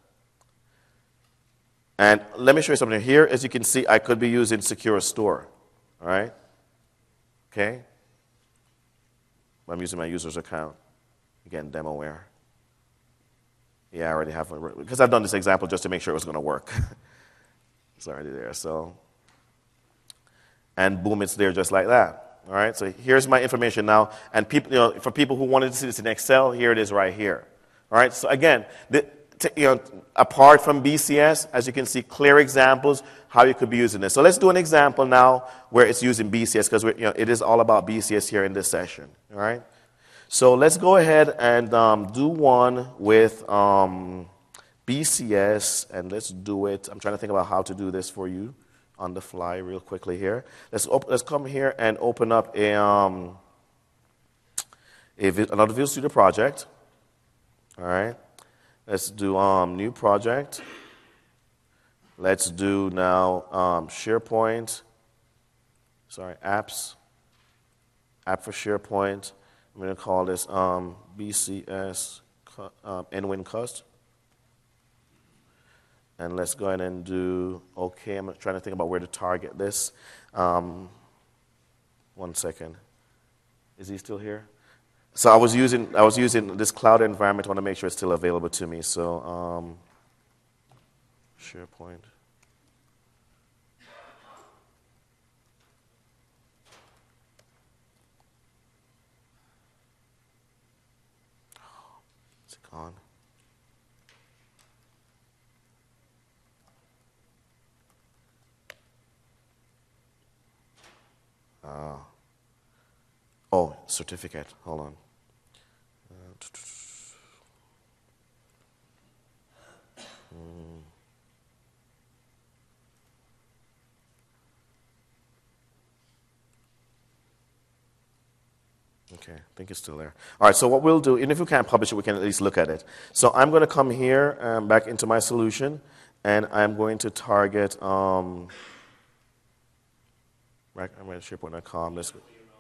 And let me show you something here. As you can see, I could be using Secure Store. All right. Okay. I'm using my user's account. Again, demoware. Yeah, I already have it. Because I've done this example just to make sure it was going to work. It's already there. So, and boom, it's there just like that. All right. So here's my information now. And people, you know, for people who wanted to see this in Excel, here it is right here. All right. So again, the, to, you know, apart from B C S, as you can see, clear examples how you could be using this. So let's do an example now where it's using B C S, because you know, it is all about B C S here in this session. All right. So let's go ahead and um, do one with um, B C S, and let's do it. I'm trying to think about how to do this for you on the fly real quickly here. Let's op- let's come here and open up a, um, a another Visual Studio project. All right. Let's do um, new project. Let's do now um, SharePoint. Sorry, apps. App for SharePoint. I'm going to call this um, B C S um, NWinCust. And let's go ahead and do OK. I'm trying to think about where to target this. Um, one second. Is he still here? So I was using I was using this cloud environment. I want to make sure it's still available to me. So um, SharePoint. Is it gone? Uh, oh, certificate. Hold on. Hmm. Okay, I think it's still there. All right, so what we'll do, and if we can't publish it, we can at least look at it. So I'm going to come here um, back into my solution, and I'm going to target. Um, I'm going to SharePoint dot com. Let's.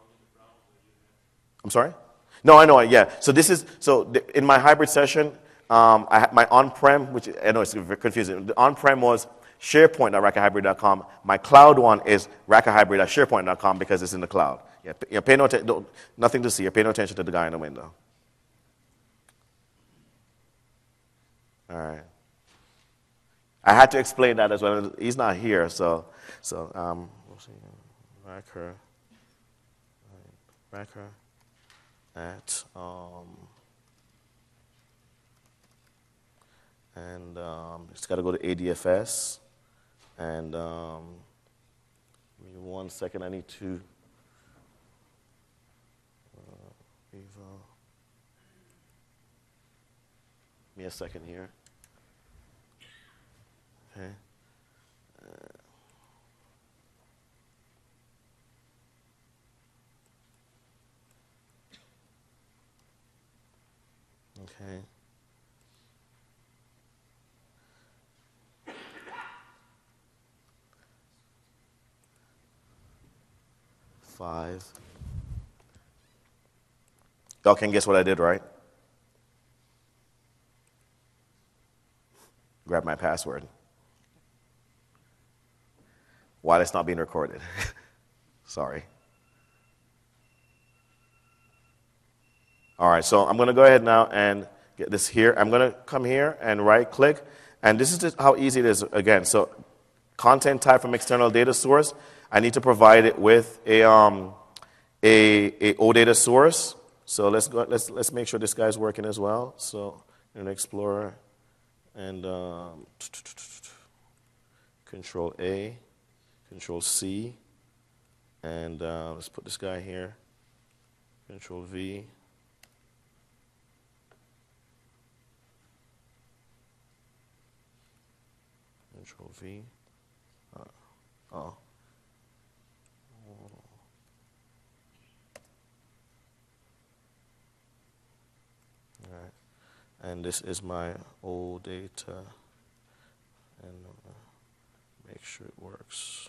I'm sorry? No, I know. Yeah. So this is so the, in my hybrid session, um, I had my on-prem, which I know it's confusing. The on-prem was SharePoint dot Raka Hybrid dot com. My cloud one is Raka Hybrid dot SharePoint dot com because it's in the cloud. Yeah. You know, pay no attention. Nothing to see. You pay no attention to the guy in the window. All right. I had to explain that as well. He's not here, so so um, we'll see. Racker, Racker at um, and um, it's got to go to A D F S, and um, give me one second. I need to. Uh, Viva. Give me a second here. Okay. Uh, okay. Five. Y'all can guess what I did, right? Grab my password. While it's not being recorded. Sorry. All right, so I'm going to go ahead now and get this here. I'm going to come here and right-click, and this is just how easy it is again. So content type from external data source, I need to provide it with a um, a, a OData source. So let's go. Let's let's make sure this guy's working as well. So in Explorer and um, Control A. Control C, and uh, let's put this guy here. Control V. Control V. Uh, oh. All right. And this is my old data. And uh, make sure it works.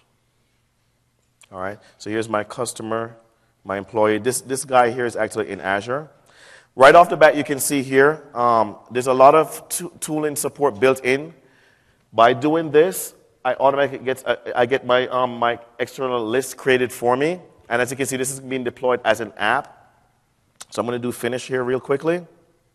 All right, so here's my customer, my employee. This, this guy here is actually in Azure. Right off the bat, you can see here, um, there's a lot of t- tooling support built in. By doing this, I automatically get, I, I get my, um, my external list created for me. And as you can see, this is being deployed as an app. So I'm going to do finish here real quickly.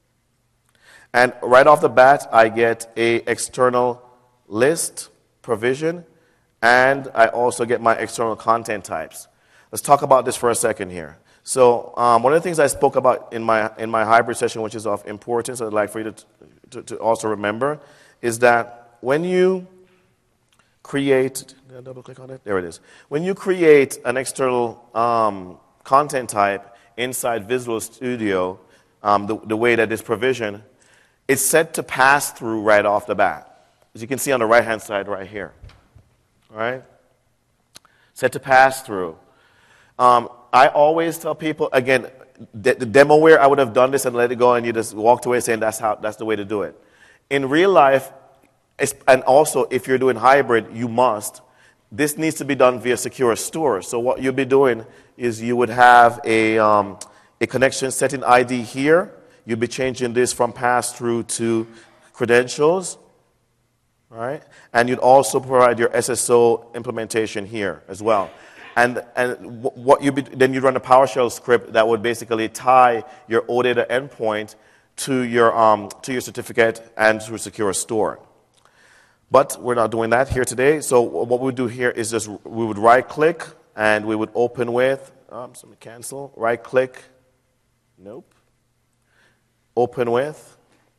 And right off the bat, I get a external list provision. And I also get my external content types. Let's talk about this for a second here. So um, one of the things I spoke about in my in my hybrid session, which is of importance, I'd like for you to, to, to also remember, is that when you create, did I double click on it? There it is. When you create an external um, content type inside Visual Studio, um, the, the way that it's provisioned, it's set to pass through right off the bat. As you can see on the right-hand side right here. All right? Set to pass through. Um, I always tell people, again, the, the demo where I would have done this and let it go and you just walked away saying that's how that's the way to do it. In real life, and also if you're doing hybrid, you must. This needs to be done via Secure Store. So what you'll be doing is you would have a, um, a connection setting I D here. You'll be changing this from pass-through to credentials. Right? And you'd also provide your S S O implementation here as well. And and what you be, then you'd run a PowerShell script that would basically tie your OData endpoint to your um, to your certificate and to a secure store. But we're not doing that here today. So what we would do here is just we would right click and we would open with um, so let me cancel. Right click. Nope. Open with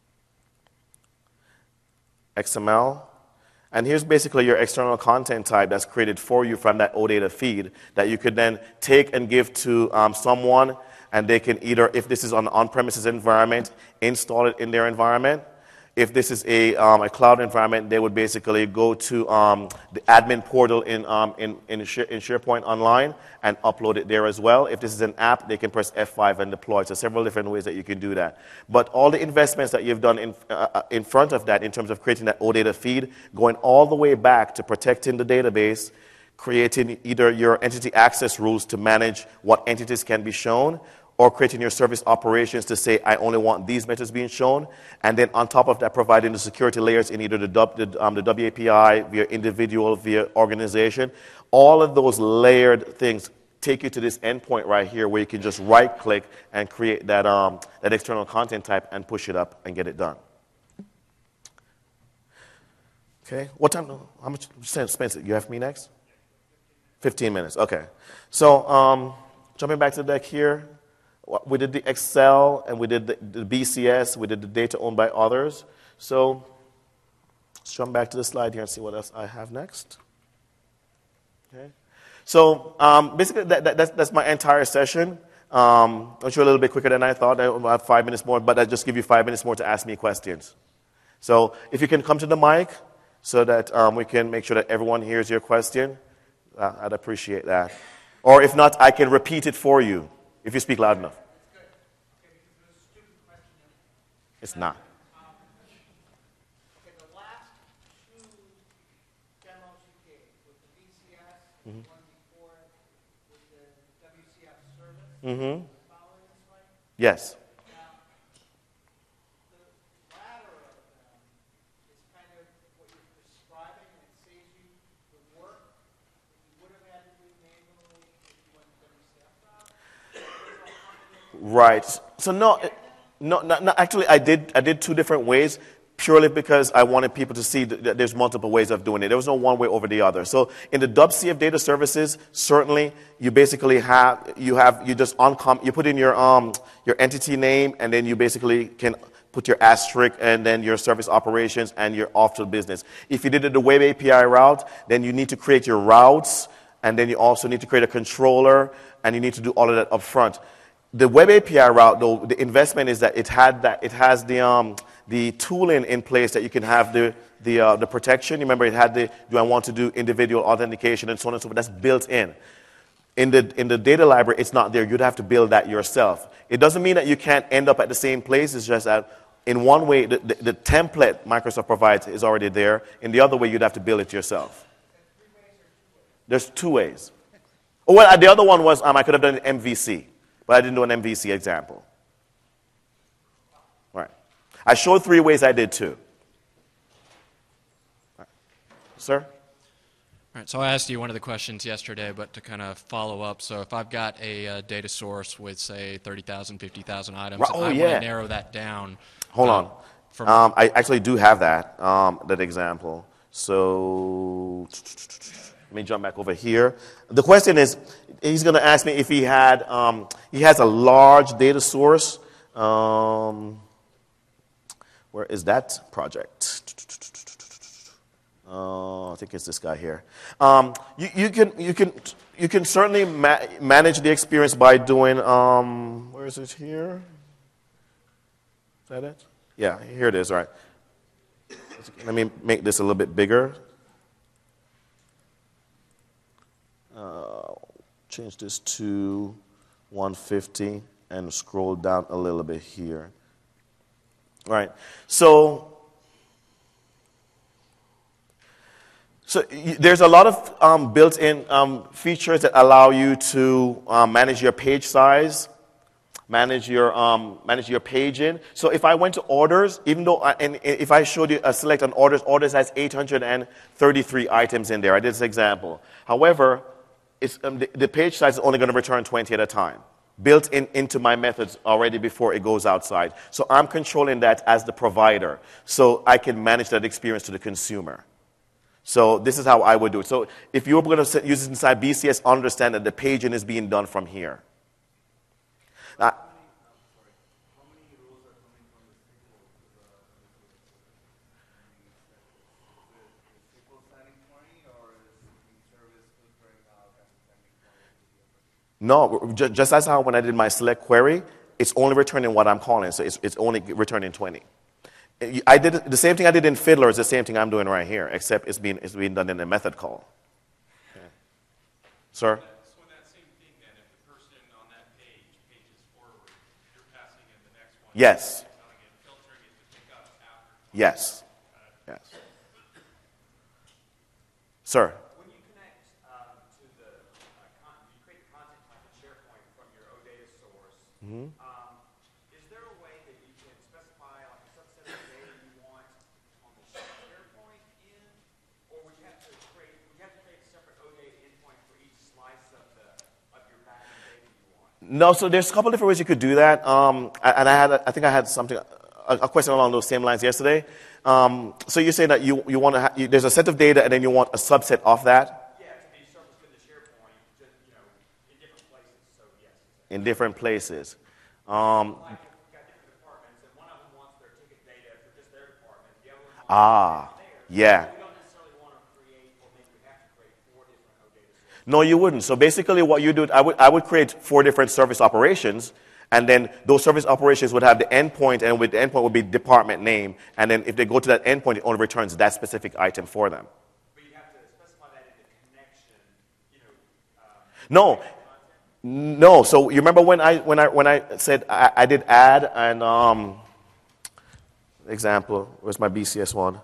X M L. And here's basically your external content type that's created for you from that OData feed that you could then take and give to um, someone, and they can either, if this is on an on-premises environment, install it in their environment. If this is a, um, a cloud environment, they would basically go to um, the admin portal in, um, in, in, Share, in SharePoint Online and upload it there as well. If this is an app, they can press F five and deploy. So several different ways that you can do that. But all the investments that you've done in, uh, in front of that in terms of creating that OData feed, going all the way back to protecting the database, creating either your entity access rules to manage what entities can be shown, or creating your service operations to say, I only want these methods being shown. And then on top of that, providing the security layers in either the, the, um, the W A P I, via individual, via organization. All of those layered things take you to this endpoint right here where you can just right-click and create that, um, that external content type and push it up and get it done. Okay. What time? How much? Spencer, you have me next? fifteen minutes. Okay. So um, jumping back to the deck here, we did the Excel and we did the, the B C S. We did the data owned by others. So let's jump back to the slide here and see what else I have next. Okay. So um, basically, that, that, that's, that's my entire session. Um, I'm sure a little bit quicker than I thought. I have five minutes more, but I just give you five minutes more to ask me questions. So if you can come to the mic so that um, we can make sure that everyone hears your question, uh, I'd appreciate that. Or if not, I can repeat it for you if you speak loud enough. It's not. Okay, the last two demos you gave with the B C S, mm-hmm. the one before with the W C F service, mm-hmm. following this way? Yes. Now, the latter of them is kind of what you're describing, and it saves you the work that you would have had to do manually if you went to W C F route. Right. So no. It, No, no, no, actually, I did. I did two different ways, purely because I wanted people to see that there's multiple ways of doing it. There was no one way over the other. So in the W C F data services, certainly you basically have you have you just uncom you put in your um your entity name, and then you basically can put your asterisk and then your service operations, and you're off to business. If you did it the web A P I route, then you need to create your routes, and then you also need to create a controller, and you need to do all of that up front. The web A P I route, though, the investment is that it had that it has the um, the tooling in place that you can have the the uh, the protection. You remember it had the do I want to do individual authentication and so on and so forth. That's built in. In the in the data library, it's not there. You'd have to build that yourself. It doesn't mean that you can't end up at the same place. It's just that in one way, the, the, the template Microsoft provides is already there. In the other way, you'd have to build it yourself. There's two ways. Oh, well, the other one was um, I could have done an M V C. But I didn't do an M V C example. Right. I showed three ways I did two. Right. Sir? All right, so I asked you one of the questions yesterday, but to kind of follow up, so if I've got a uh, data source with, say, thirty thousand, fifty thousand items, right. oh, I yeah. want to narrow that down. Hold uh, on. From um, I actually do have that, um, that example. So let me jump back over here. The question is, he's going to ask me if he had, um, he has a large data source. Um, where is that project? Uh, I think it's this guy here. Um, you, you can, you can, you can certainly ma- manage the experience by doing. Um, where is it here? Is that it? Yeah, here it is. All right. Let me make this a little bit bigger. Uh, change this to one fifty and scroll down a little bit here. All right. So, so y- there's a lot of um, built-in um, features that allow you to um, manage your page size, manage your um, manage your paging. So if I went to orders, even though I, and if I showed you a select on orders, orders has eight hundred thirty-three items in there. I did this example. However, It's, um, the, the page size is only going to return twenty at a time, built in, into my methods already before it goes outside. So I'm controlling that as the provider, so I can manage that experience to the consumer. So this is how I would do it. So if you're going to use it inside B C S, understand that the paging is being done from here. Uh, No, just as how when I did my select query, it's only returning what I'm calling, so it's, it's only returning twenty. I did the same thing I did in Fiddler is the same thing I'm doing right here, except it's being, it's being done in a method call. Okay. Sir? So in that same thing then, if the person on that page pages forward, you're passing in the next one. Yes. Telling it, filtering it to pick up after. Yes. Yes. Sir? When you connect um, to the, uh, con- you create the content type in SharePoint from your OData source, Mm-hmm. um, is there a way that you can specify like a subset of data you want on the SharePoint end, or would you have to create, would you have to create a separate OData endpoint for each slice of the of your backend data you want? No, so there's a couple different ways you could do that. Um, and I had, I think I had something, a a, a question along those same lines yesterday. Um, so you're saying that you, you want to ha- you, there's a set of data and then you want a subset of that? Yeah, to be surfaced in the SharePoint, just, you know, in different places. So yes. In different places. Um, Like if we've got different departments, and one of them wants their ticket data for just their department, the other one wants ah, theirs. yeah. We don't necessarily want to create, or maybe we have to create four different OData sources. No, you wouldn't. So basically what you do, I would, I would create four different service operations, and then those service operations would have the endpoint, and with the endpoint would be department name, and then if they go to that endpoint, it only returns that specific item for them. But you have to specify that in the connection, you know. Um, No. No. So you remember when I when I when I said I, I did add and um example, where's my B C S one?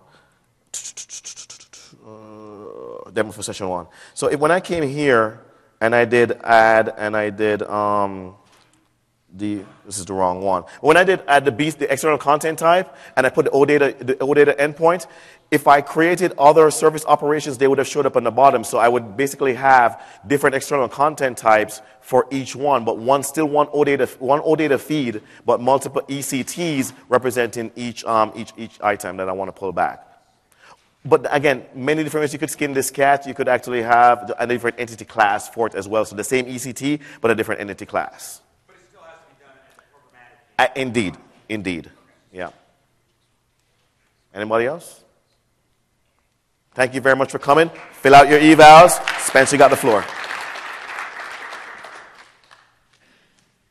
Uh, demo for session one. So if, when I came here and I did add and I did um the this is the wrong one. When I did add the B, the external content type, and I put the OData the OData endpoint, if I created other service operations, they would have showed up on the bottom. So I would basically have different external content types for each one, but one still one OData one OData feed, but multiple E C Ts representing each um each each item that I want to pull back. But again, many different ways you could skin this cat. You could actually have a different entity class for it as well. So the same E C T, but a different entity class. But it still has to be done as programmatic. Uh, indeed, indeed, yeah. Anybody else? Thank you very much for coming. Fill out your evals. Spencer, you got the floor.